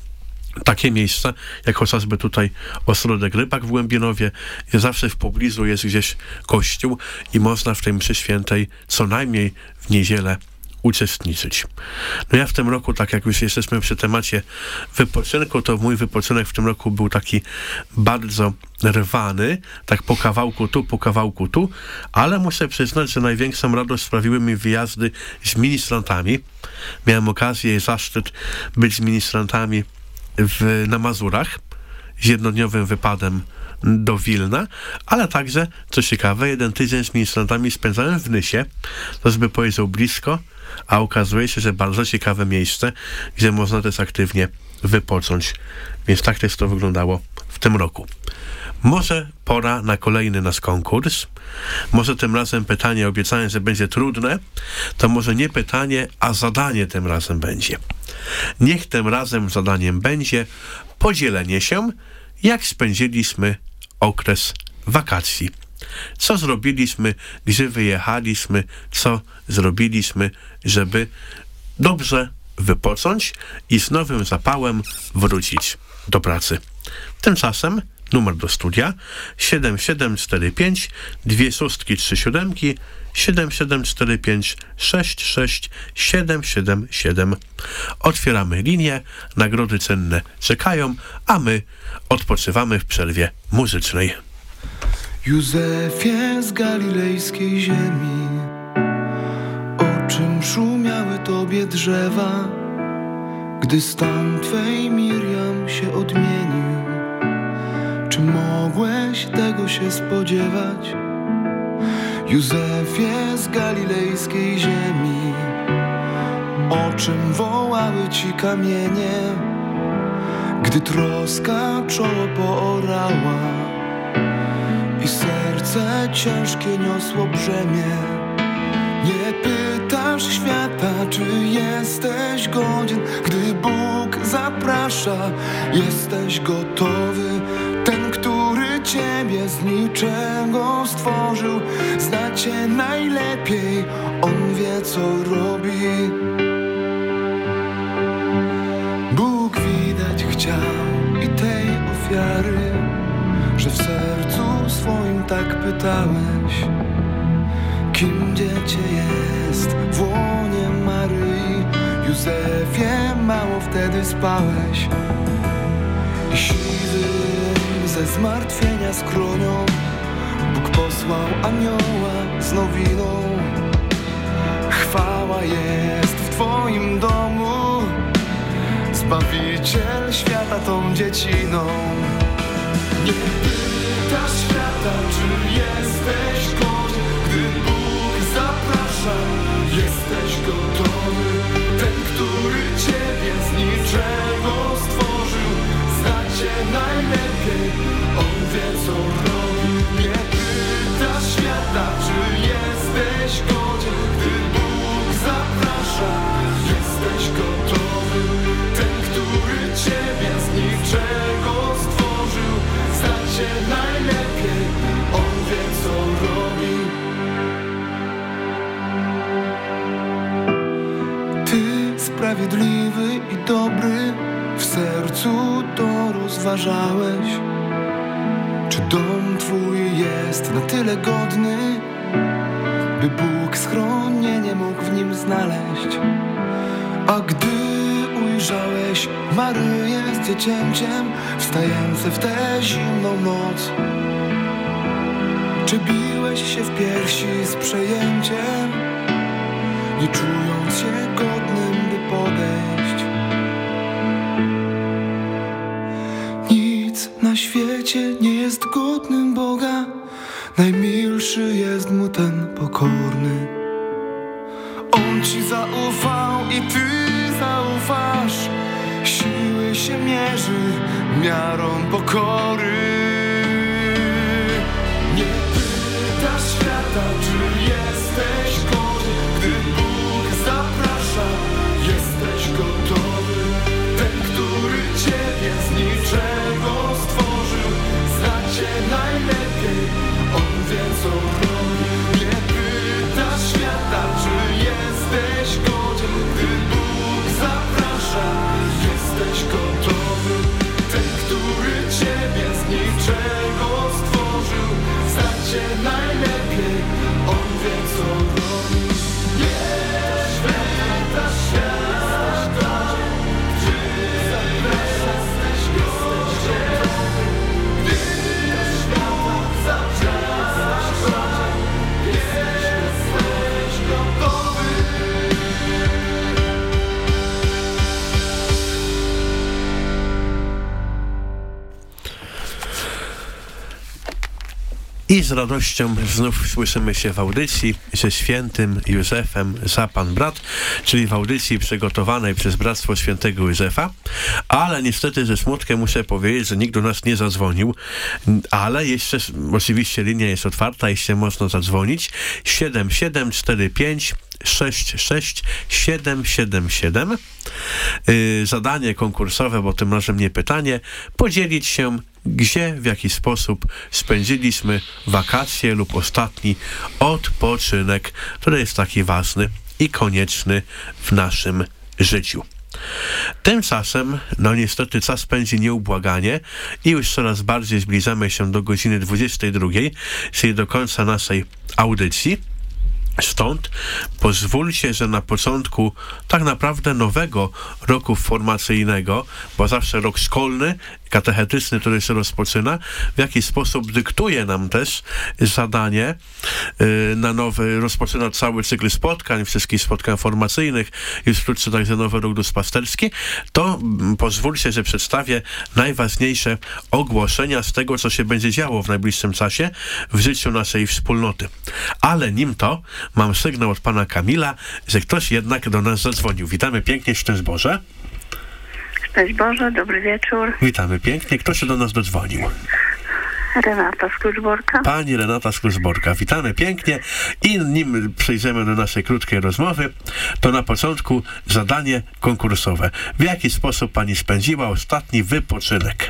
takie miejsca, jak chociażby tutaj Ośrodek Rybak w Głębinowie, gdzie zawsze w pobliżu jest gdzieś kościół i można w tej mszy świętej co najmniej w niedzielę uczestniczyć. No ja w tym roku, tak jak już jesteśmy przy temacie wypoczynku, to mój wypoczynek w tym roku był taki bardzo rwany, tak po kawałku tu, po kawałku tu, ale muszę przyznać, że największą radość sprawiły mi wyjazdy z ministrantami. Miałem okazję i zaszczyt być z ministrantami w, na Mazurach z jednodniowym wypadem do Wilna, ale także, co ciekawe, jeden tydzień z ministrantami spędzałem w Nysie, to żeby powiedział blisko, a okazuje się, że bardzo ciekawe miejsce, gdzie można też aktywnie wypocząć. Więc tak też to wyglądało w tym roku. Może pora na kolejny nasz konkurs. Może tym razem pytanie, obiecałem, że będzie trudne, to może nie pytanie, a zadanie tym razem będzie. Niech tym razem zadaniem będzie podzielenie się, jak spędziliśmy okres wakacji. Co zrobiliśmy, gdzie wyjechaliśmy, co zrobiliśmy, żeby dobrze wypocząć i z nowym zapałem wrócić do pracy. Tymczasem numer do studia siedem siedem cztery pięć dwie szóstki trzy siódemki siedem siedem cztery pięć sześć sześć siedem siedem siedem. Otwieramy linię, nagrody cenne czekają, a my odpoczywamy w przerwie muzycznej. Józefie z galilejskiej ziemi, o czym szumiały tobie drzewa, gdy stan twej Miriam się odmienił? Czy mogłeś tego się spodziewać? Józefie z galilejskiej ziemi, o czym wołały ci kamienie, gdy troska czoło poorała i serce ciężkie niosło brzemię? Nie pytasz świata, czy jesteś godzien, gdy Bóg zaprasza. Jesteś gotowy, ten, który ciebie z niczego stworzył, zna cię najlepiej, on wie, co robi. Bóg widać chciał i tej ofiary, że w sercu swoim tak pytałeś, kim dziecię jest w łonie Maryi. Józefie, mało wtedy spałeś i siwym ze zmartwienia skronią Bóg posłał anioła z nowiną. Chwała jest w twoim domu, Zbawiciel świata tą dzieciną. Nie pytasz świata, czy jesteś godzien, gdy Bóg zaprasza. Jesteś gotowy, ten, który ciebie z niczego stworzył, zna cię najlepiej, on wie, co robi. Nie pytasz świata, czy jesteś godzien, gdy Bóg zaprasza. Jesteś gotowy, ten, który ciebie z niczego stworzył, zna cię najlepiej, on wie, co robi. Ty sprawiedliwy i dobry, w sercu to rozważałeś, czy dom twój jest na tyle godny, by Bóg schronienie mógł w nim znaleźć. A gdy ujrzałeś Maryję z dziecięciem wstające w tę zimną noc, czy biłeś się w piersi z przejęciem, nie czując się godnym, by podejść? Nic na świecie nie jest godnym Boga, najmilszy jest mu ten pokorny. On ci zaufał i ty zaufasz, siły się mierzy miarą pokory. Nie pytasz świata, czy jesteś godzien, gdy Bóg zaprasza. Jesteś gotowy, ten, który ciebie z niczego stworzył, zna cię najlepiej, on wie, co robi. Nie pytasz świata, czy jesteś godzien, gdy Bóg zaprasza. Jesteś gotowy, ten, który ciebie z niczego stworzył, zna cię najlepiej, on wie, co robi. Nie pytasz świata, czy zaprasza. Jesteś gotowy, gdy Bóg zaprasza. Jesteś gotowy. I z radością znów słyszymy się w audycji ze świętym Józefem za Pan Brat, czyli w audycji przygotowanej przez Bractwo Świętego Józefa, ale niestety ze smutkiem muszę powiedzieć, że nikt do nas nie zadzwonił, ale jeszcze oczywiście linia jest otwarta, jeszcze można zadzwonić siedem siedem cztery pięć sześć sześć siedem siedem siedem. Yy, zadanie konkursowe, bo tym razem nie pytanie, podzielić się, gdzie, w jaki sposób spędziliśmy wakacje lub ostatni odpoczynek, który jest taki ważny i konieczny w naszym życiu. Tymczasem, no niestety czas pędzi nieubłaganie i już coraz bardziej zbliżamy się do godziny dwudziestej drugiej, czyli do końca naszej audycji. Stąd pozwólcie, że na początku tak naprawdę nowego roku formacyjnego, bo zawsze rok szkolny, katechetyczny, który się rozpoczyna, w jakiś sposób dyktuje nam też zadanie yy, na nowy, rozpoczyna cały cykl spotkań, wszystkich spotkań formacyjnych, już wkrótce także nowy rok duszpasterski, to mm, pozwólcie, że przedstawię najważniejsze ogłoszenia z tego, co się będzie działo w najbliższym czasie w życiu naszej wspólnoty. Ale nim to mam sygnał od pana Kamila, że ktoś jednak do nas zadzwonił. Witamy pięknie, szczęść Boże. Szczęść Boże, dobry wieczór. Witamy pięknie. Kto się do nas dodzwonił? Renata z Kluczborka. Pani Renata z Kluczborka, witamy pięknie i nim przejdziemy do naszej krótkiej rozmowy, to na początku zadanie konkursowe. W jaki sposób pani spędziła ostatni wypoczynek?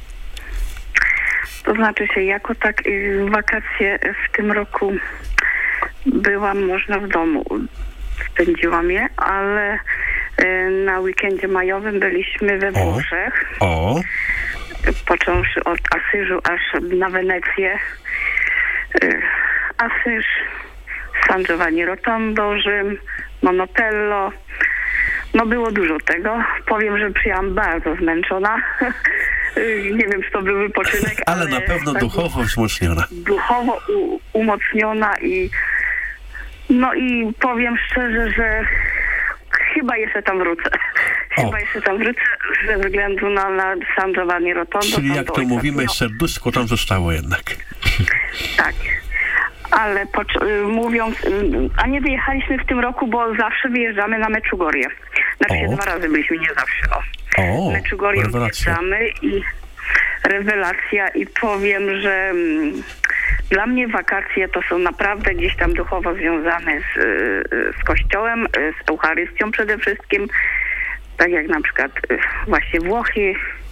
To znaczy się, jako tak y, wakacje w tym roku byłam, można w domu, spędziłam je, ale y, na weekendzie majowym byliśmy we Włoszech. O! Począwszy od Asyżu aż na Wenecję. Y, Asyż, San Giovanni Rotondo, Rzym, Monotello. No było dużo tego. Powiem, że przyjęłam bardzo zmęczona. Nie wiem, czy to był wypoczynek, ale, ale na pewno tak duchowo wzmocniona. Duchowo u, umocniona i no i powiem szczerze, że chyba jeszcze tam wrócę. Chyba O. jeszcze tam wrócę ze względu na, na San Giovanni Rotondo. Czyli tam jak do to ojca mówimy, Pio. serduszko tam zostało jednak. Tak. Ale pocz- y, mówiąc, y, a nie wyjechaliśmy w tym roku, bo zawsze wyjeżdżamy na Meczugorje. Znaczy O. dwa razy byliśmy, nie zawsze. O. O, Meczugorje rewelacja. wyjeżdżamy i rewelacja i powiem, że mm, dla mnie wakacje to są naprawdę gdzieś tam duchowo związane z, y, z Kościołem, y, z Eucharystią przede wszystkim. Tak jak na przykład y, właśnie Włochy,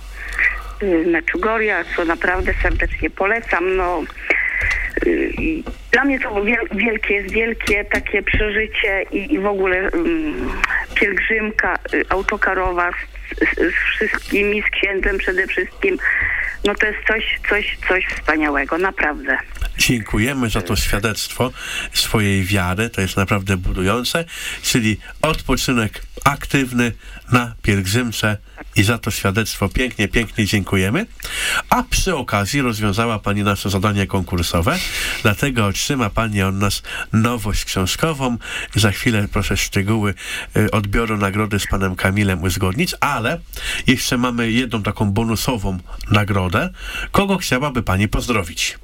y, Meczugoria, co naprawdę serdecznie polecam. No, y, i dla mnie to wiel- wielkie jest wielkie takie przeżycie i, i w ogóle um, pielgrzymka y, autokarowa z, z, z wszystkimi, z księdzem przede wszystkim. No to jest coś, coś, coś wspaniałego, naprawdę. Dziękujemy za to świadectwo swojej wiary, to jest naprawdę budujące, czyli odpoczynek aktywny na pielgrzymce i za to świadectwo pięknie, pięknie dziękujemy. A przy okazji rozwiązała pani nasze zadanie konkursowe, dlatego otrzyma pani od nas nowość książkową. Za chwilę proszę szczegóły y, odbioru nagrody z panem Kamilem uzgodnić, ale jeszcze mamy jedną taką bonusową nagrodę. Kogo chciałaby pani pozdrowić?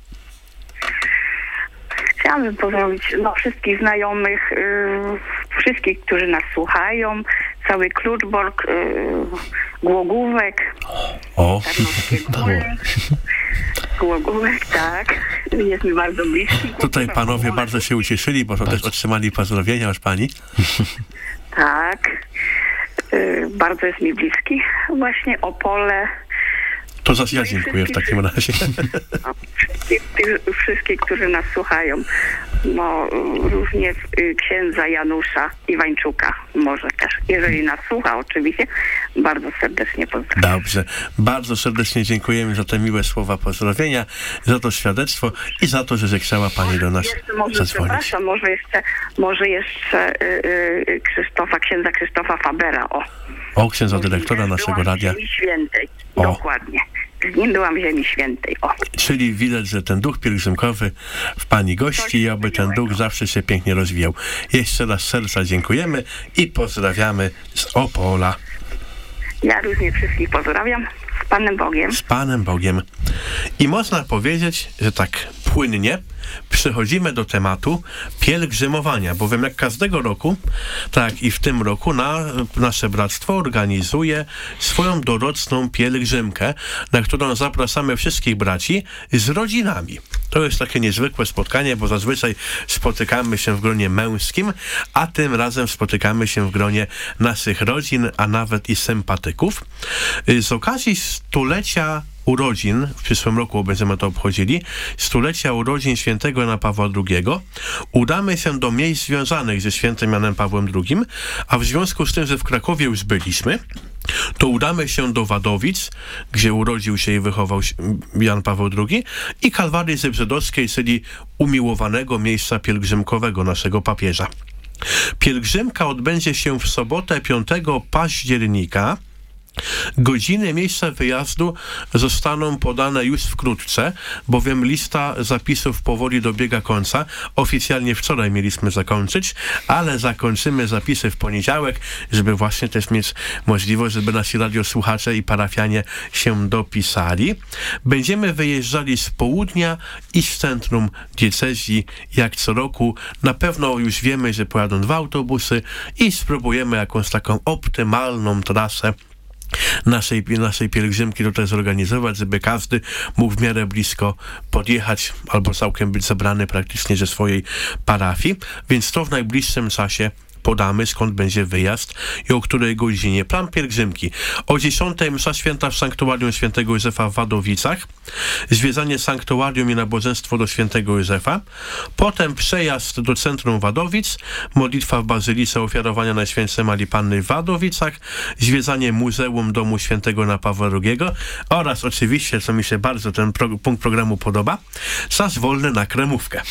Chciałabym pozdrowić no, wszystkich znajomych, yy, wszystkich, którzy nas słuchają, cały Kluczbork, yy, Głogówek, O, Tarnowskie Góry. Głogówek, tak. Jest mi bardzo bliski. tutaj panowie bardzo się ucieszyli, bo to też otrzymali pozdrowienia od pani. Tak. Yy, bardzo jest mi bliski. Właśnie Opole. To za ja dziękuję w takim razie. No, wszystkich, tych, wszystkich, którzy nas słuchają. No, również y, księdza Janusza Iwańczuka może też. Jeżeli nas słucha oczywiście, bardzo serdecznie pozdrawiam. Dobrze. Bardzo serdecznie dziękujemy za te miłe słowa pozdrowienia, za to świadectwo i za to, że zechciała pani do nas Jeszcze może, zadzwonić. przepraszam, może jeszcze, może jeszcze y, y, Krzysztofa, księdza Krzysztofa Fabera. O, O, księdza dyrektora naszego byłam radia. w Ziemi Świętej. O. Dokładnie. Z nim byłam w Ziemi Świętej. O. Czyli widać, że ten duch pielgrzymkowy w pani gości i aby ten duch zawsze się pięknie rozwijał. Jeszcze raz z serca dziękujemy i pozdrawiamy z Opola. Ja również wszystkich pozdrawiam. Z Panem Bogiem. Z Panem Bogiem. I można powiedzieć, że tak płynnie przechodzimy do tematu pielgrzymowania, bowiem jak każdego roku, tak i w tym roku na, nasze bractwo organizuje swoją doroczną pielgrzymkę, na którą zapraszamy wszystkich braci z rodzinami. To jest takie niezwykłe spotkanie, bo zazwyczaj spotykamy się w gronie męskim, a tym razem spotykamy się w gronie naszych rodzin, a nawet i sympatyków. Z okazji stulecia urodzin, w przyszłym roku będziemy to obchodzili, stulecia urodzin świętego Jana Pawła drugiego, udamy się do miejsc związanych ze świętym Janem Pawłem drugim, a w związku z tym, że w Krakowie już byliśmy, to udamy się do Wadowic, gdzie urodził się i wychował się Jan Paweł drugi, i Kalwarii Zebrzydowskiej, czyli umiłowanego miejsca pielgrzymkowego naszego papieża. Pielgrzymka odbędzie się w sobotę piątego października. Godziny, miejsca wyjazdu zostaną podane już wkrótce, bowiem lista zapisów powoli dobiega końca. Oficjalnie wczoraj mieliśmy zakończyć, ale zakończymy zapisy w poniedziałek, żeby właśnie też mieć możliwość, żeby nasi radiosłuchacze i parafianie się dopisali. Będziemy wyjeżdżali z południa i z centrum diecezji, jak co roku. Na pewno już wiemy, że pojadą dwa autobusy i spróbujemy jakąś taką optymalną trasę naszej, naszej pielgrzymki tutaj zorganizować, żeby każdy mógł w miarę blisko podjechać albo całkiem być zebrany praktycznie ze swojej parafii, więc to w najbliższym czasie podamy, skąd będzie wyjazd i o której godzinie. Plan pielgrzymki. O dziesiątej msza święta w sanktuarium świętego Józefa w Wadowicach. Zwiedzanie sanktuarium i nabożeństwo do świętego Józefa. Potem przejazd do centrum Wadowic. Modlitwa w Bazylice Ofiarowania Najświętszej Marii Panny w Wadowicach. Zwiedzanie Muzeum Domu Świętego Jana Pawła drugiego. Oraz oczywiście, co mi się bardzo ten pro, punkt programu podoba, czas wolny na kremówkę.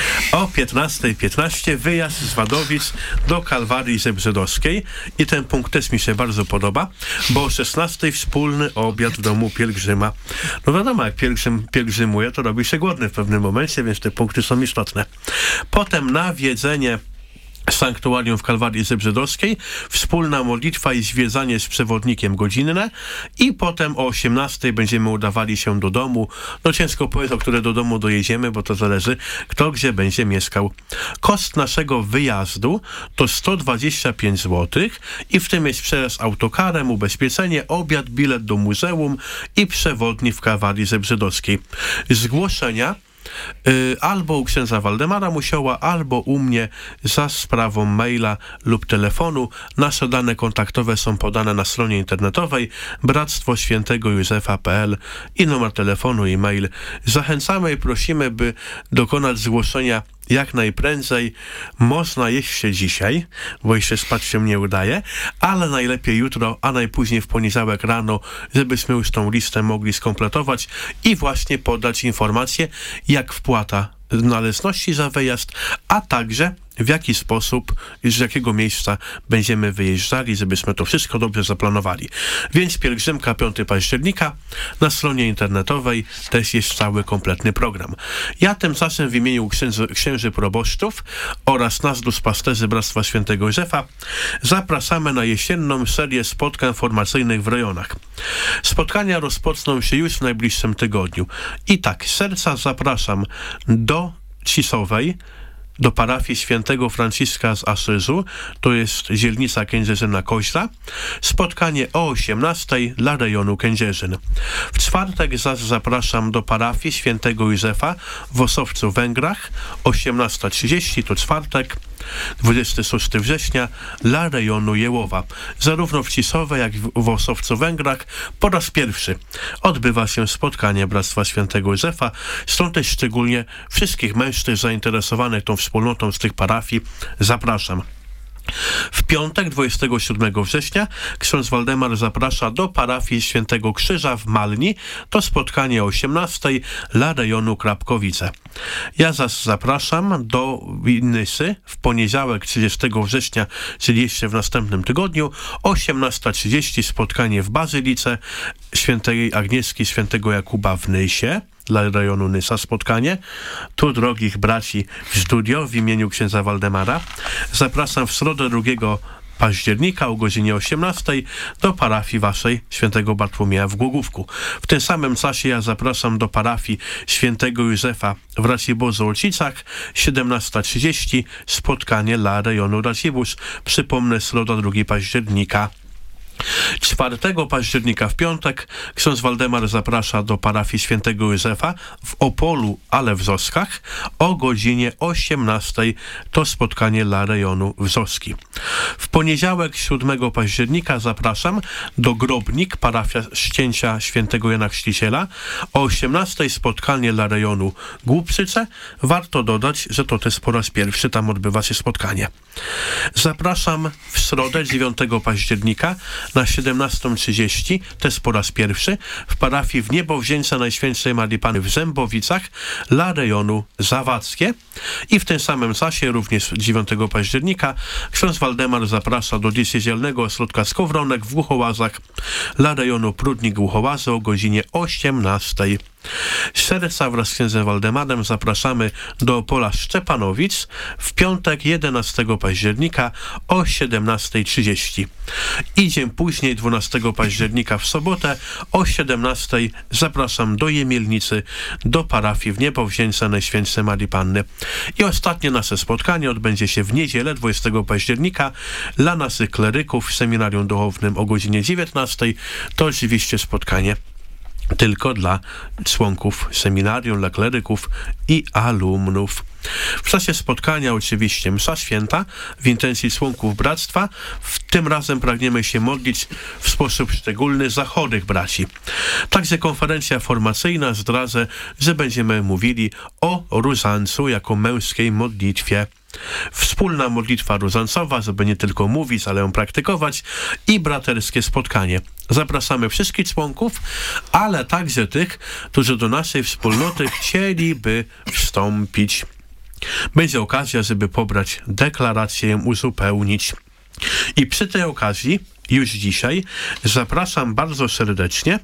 O piętnasta piętnaście wyjazd z Wadowic do Kalwarii Zebrzydowskiej i ten punkt też mi się bardzo podoba, bo o szesnastej wspólny obiad w domu pielgrzyma. No wiadomo, jak pielgrzym pielgrzymuje, to robi się głodny w pewnym momencie, więc te punkty są istotne. Potem nawiedzenie sanktuarium w Kalwarii Zebrzydowskiej, wspólna modlitwa i zwiedzanie z przewodnikiem godzinne i potem o osiemnastej będziemy udawali się do domu. No ciężko powiedzieć, o które do domu dojedziemy, bo to zależy, kto gdzie będzie mieszkał. Koszt naszego wyjazdu to sto dwadzieścia pięć złotych i w tym jest przejazd autokarem, ubezpieczenie, obiad, bilet do muzeum i przewodnik w Kalwarii Zebrzydowskiej. Zgłoszenia Yy, albo u księdza Waldemara Musioła, albo u mnie za sprawą maila lub telefonu. Nasze dane kontaktowe są podane na stronie internetowej bractwo świętego józefa kropka p l i numer telefonu i mail. Zachęcamy i prosimy, by dokonać zgłoszenia jak najprędzej. Można jeść się dzisiaj, bo jeszcze spać się nie udaje, ale najlepiej jutro, a najpóźniej w poniedziałek rano, żebyśmy już tą listę mogli skompletować i właśnie podać informację, jak wpłata należności za wyjazd, a także w jaki sposób, z jakiego miejsca będziemy wyjeżdżali, żebyśmy to wszystko dobrze zaplanowali. Więc pielgrzymka piątego października, na stronie internetowej też jest cały kompletny program. Ja tymczasem w imieniu księży, księży proboszczów oraz nas duszpasterzy Bractwa Świętego Józefa zapraszamy na jesienną serię spotkań formacyjnych w rejonach. Spotkania rozpoczną się już w najbliższym tygodniu. I tak, z serca zapraszam do Cisowej, do parafii świętego Franciszka z Asyżu, to jest dzielnica Kędzierzyna-Koźla. Spotkanie o osiemnastej dla rejonu Kędzierzyn. W czwartek zaś zapraszam do parafii świętego Józefa w Osowcu-Węgrach, osiemnasta trzydzieści to czwartek, dwudziestego szóstego września dla rejonu Jełowa. Zarówno w Cisowej, jak i w Osowcu-Węgrach po raz pierwszy odbywa się spotkanie Bractwa Świętego Józefa. Stąd też szczególnie wszystkich mężczyzn zainteresowanych tą wspólnotą z tych parafii zapraszam. W piątek, dwudziestego siódmego września, ksiądz Waldemar zaprasza do parafii Świętego Krzyża w Malni. To spotkanie o osiemnastej dla rejonu Krapkowice. Ja zaś zapraszam do Nysy w poniedziałek, trzydziestego września, czyli jeszcze w następnym tygodniu, osiemnasta trzydzieści spotkanie w Bazylice Świętej Agnieszki Świętego Jakuba w Nysie. Dla rejonu Nysa spotkanie. Tu drogich braci w studio w imieniu księdza Waldemara zapraszam w środę drugiego października o godzinie osiemnastej do parafii waszej Świętego Bartłomieja w Głogówku. W tym samym czasie ja zapraszam do parafii Świętego Józefa w Raciborzu-Olcicach, siedemnasta trzydzieści spotkanie dla rejonu Racibórz. Przypomnę, środa drugiego października. czwartego października w piątek ksiądz Waldemar zaprasza do parafii Świętego Józefa w Opolu, ale w Zoskach o godzinie osiemnastej. To spotkanie dla rejonu Wzoski. W poniedziałek siódmego października zapraszam do Grobnik, parafia Ścięcia Świętego Jana Chrzciciela o osiemnastej spotkanie dla rejonu Głubczyce. Warto dodać, że to też po raz pierwszy tam odbywa się spotkanie. Zapraszam w środę dziewiątego października na siedemnastą trzydzieści, też po raz pierwszy, w parafii w Niebowzięcia Najświętszej Marii Panny w Zębowicach dla rejonu Zawadzkie. I w tym samym czasie, również dziewiątego października, ksiądz Waldemar zaprasza do diecezjalnego ośrodka Skowronek w Głuchołazach dla rejonu Prudnik-Głuchołazy o godzinie osiemnastej. Z serca wraz z księdzem Waldemarem zapraszamy do Opola Szczepanowic w piątek jedenastego października o siedemnasta trzydzieści. I dzień później dwunastego października w sobotę o siedemnastej zapraszam do Jemielnicy, do parafii w Niepowzięce Najświętszej Marii Panny. I ostatnie nasze spotkanie odbędzie się w niedzielę dwudziestego października dla naszych kleryków w seminarium duchownym o godzinie dziewiętnastej. To oczywiście spotkanie tylko dla członków seminarium, dla kleryków i alumnów. W czasie spotkania oczywiście msza święta w intencji członków bractwa. W tym razem pragniemy się modlić w sposób szczególny za chorych braci. Także konferencja formacyjna, zdradzę, że będziemy mówili o różańcu jako męskiej modlitwie. Wspólna modlitwa różańcowa, żeby nie tylko mówić, ale ją praktykować, i braterskie spotkanie. Zapraszamy wszystkich członków, ale także tych, którzy do naszej wspólnoty chcieliby wstąpić. Będzie okazja, żeby pobrać deklarację, ją uzupełnić. I przy tej okazji, już dzisiaj, zapraszam bardzo serdecznie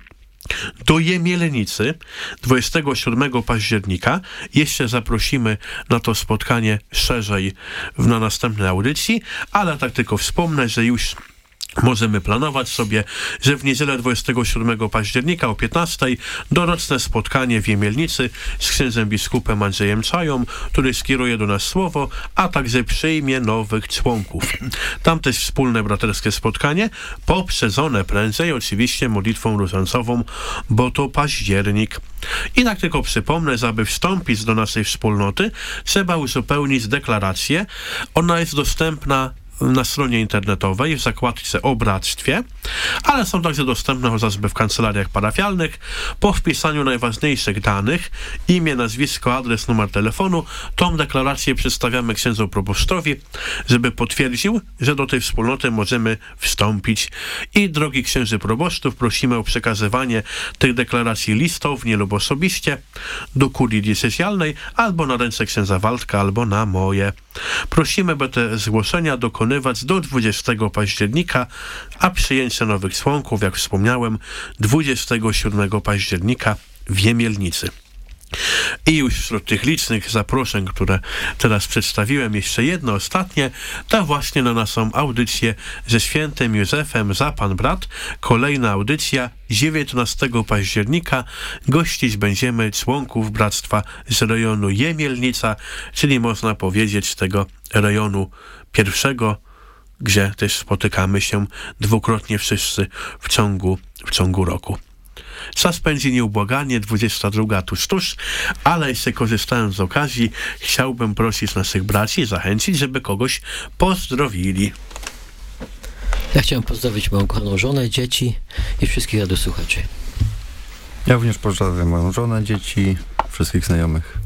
do Jemielnicy dwudziestego siódmego października. Jeszcze zaprosimy na to spotkanie szerzej na następnej audycji, ale tak tylko wspomnę, że już możemy planować sobie, że w niedzielę dwudziestego siódmego października o piętnastej doroczne spotkanie w Jemielnicy z księdzem biskupem Andrzejem Czają, który skieruje do nas słowo, a także przyjmie nowych członków. Tam też wspólne braterskie spotkanie, poprzedzone prędzej oczywiście modlitwą różańcową, bo to październik. I tak tylko przypomnę, że aby wstąpić do naszej wspólnoty, trzeba uzupełnić deklarację. Ona jest dostępna na stronie internetowej w zakładce o bractwie, ale są także dostępne chociażby w kancelariach parafialnych. Po wpisaniu najważniejszych danych, imię, nazwisko, adres, numer telefonu, tą deklarację przedstawiamy księdzu proboszczowi, żeby potwierdził, że do tej wspólnoty możemy wstąpić. I drogi księży proboszczów, prosimy o przekazywanie tych deklaracji listownie lub osobiście do kurii diecezjalnej, albo na ręce księdza Waldka, albo na moje. Prosimy, by te zgłoszenia dokonywać do dwudziestego października, a przyjęcie nowych członków, jak wspomniałem, dwudziestego siódmego października w Jemielnicy. I już wśród tych licznych zaproszeń, które teraz przedstawiłem, jeszcze jedno ostatnie, to właśnie na naszą audycję ze świętym Józefem za Pan Brat. Kolejna audycja dziewiętnastego października. Gościć będziemy członków bractwa z rejonu Jemielnica, czyli można powiedzieć z tego rejonu pierwszego, gdzie też spotykamy się dwukrotnie wszyscy w ciągu, w ciągu roku. Czas pędzi nieubłaganie, dwudziesta druga tuż tuż, ale jeszcze korzystając z okazji, chciałbym prosić naszych braci, zachęcić, żeby kogoś pozdrowili. Ja chciałem pozdrowić moją kochaną żonę, dzieci i wszystkich radiosłuchaczy. Ja również pozdrawiam moją żonę, dzieci, wszystkich znajomych.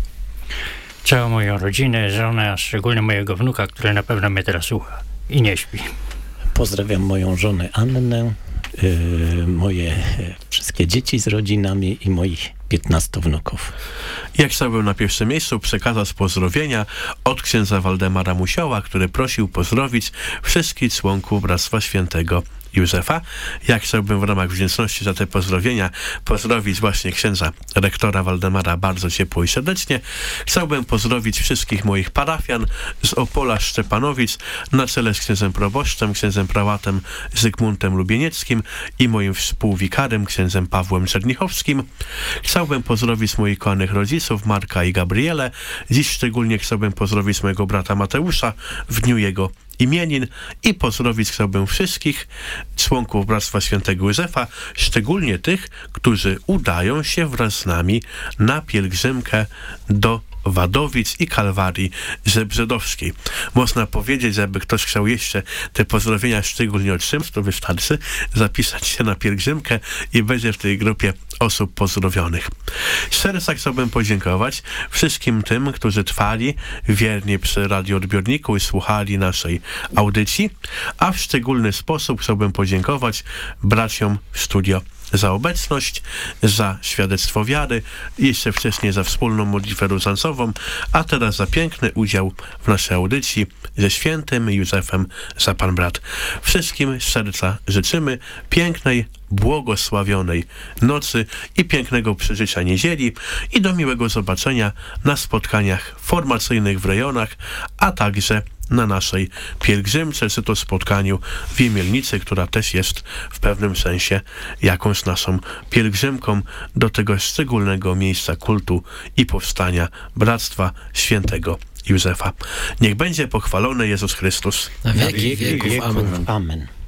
Całą moją rodzinę, żonę, a szczególnie mojego wnuka, który na pewno mnie teraz słucha i nie śpi. Pozdrawiam moją żonę Annę, yy, moje wszystkie dzieci z rodzinami i moich piętnastu wnuków. Ja chciałbym na pierwszym miejscu przekazać pozdrowienia od księdza Waldemara Musioła, który prosił pozdrowić wszystkich członków Bractwa Świętego Józefa. Ja chciałbym w ramach wdzięczności za te pozdrowienia pozdrowić właśnie księdza rektora Waldemara bardzo ciepło i serdecznie. Chciałbym pozdrowić wszystkich moich parafian z Opola Szczepanowic na czele z księdzem proboszczem, księdzem prałatem Zygmuntem Lubienieckim i moim współwikarym, księdzem Pawłem Czernichowskim. Chciałbym pozdrowić moich kochanych rodziców, Marka i Gabrielę. Dziś szczególnie chciałbym pozdrowić mojego brata Mateusza w dniu jego imienin i pozdrowić chciałbym wszystkich członków Bractwa Świętego Józefa, szczególnie tych, którzy udają się wraz z nami na pielgrzymkę do Wadowic i Kalwarii Żebrzydowskiej. Można powiedzieć, że jakby ktoś chciał jeszcze te pozdrowienia szczególnie otrzymać, to wystarczy zapisać się na pielgrzymkę i będzie w tej grupie osób pozdrowionych. Z serca chciałbym podziękować wszystkim tym, którzy trwali wiernie przy radioodbiorniku i słuchali naszej audycji, a w szczególny sposób chciałbym podziękować braciom w studio za obecność, za świadectwo wiary, jeszcze wcześniej za wspólną modlitwę różańcową, a teraz za piękny udział w naszej audycji ze świętym Józefem za Pan Brat. Wszystkim z serca życzymy pięknej, błogosławionej nocy i pięknego przeżycia niedzieli i do miłego zobaczenia na spotkaniach formacyjnych w rejonach, a także na naszej pielgrzymce, czy to spotkaniu w Jemielnicy, która też jest w pewnym sensie jakąś naszą pielgrzymką do tego szczególnego miejsca kultu i powstania Bractwa Świętego Józefa. Niech będzie pochwalony Jezus Chrystus. Na wieki wieków. Amen. Amen.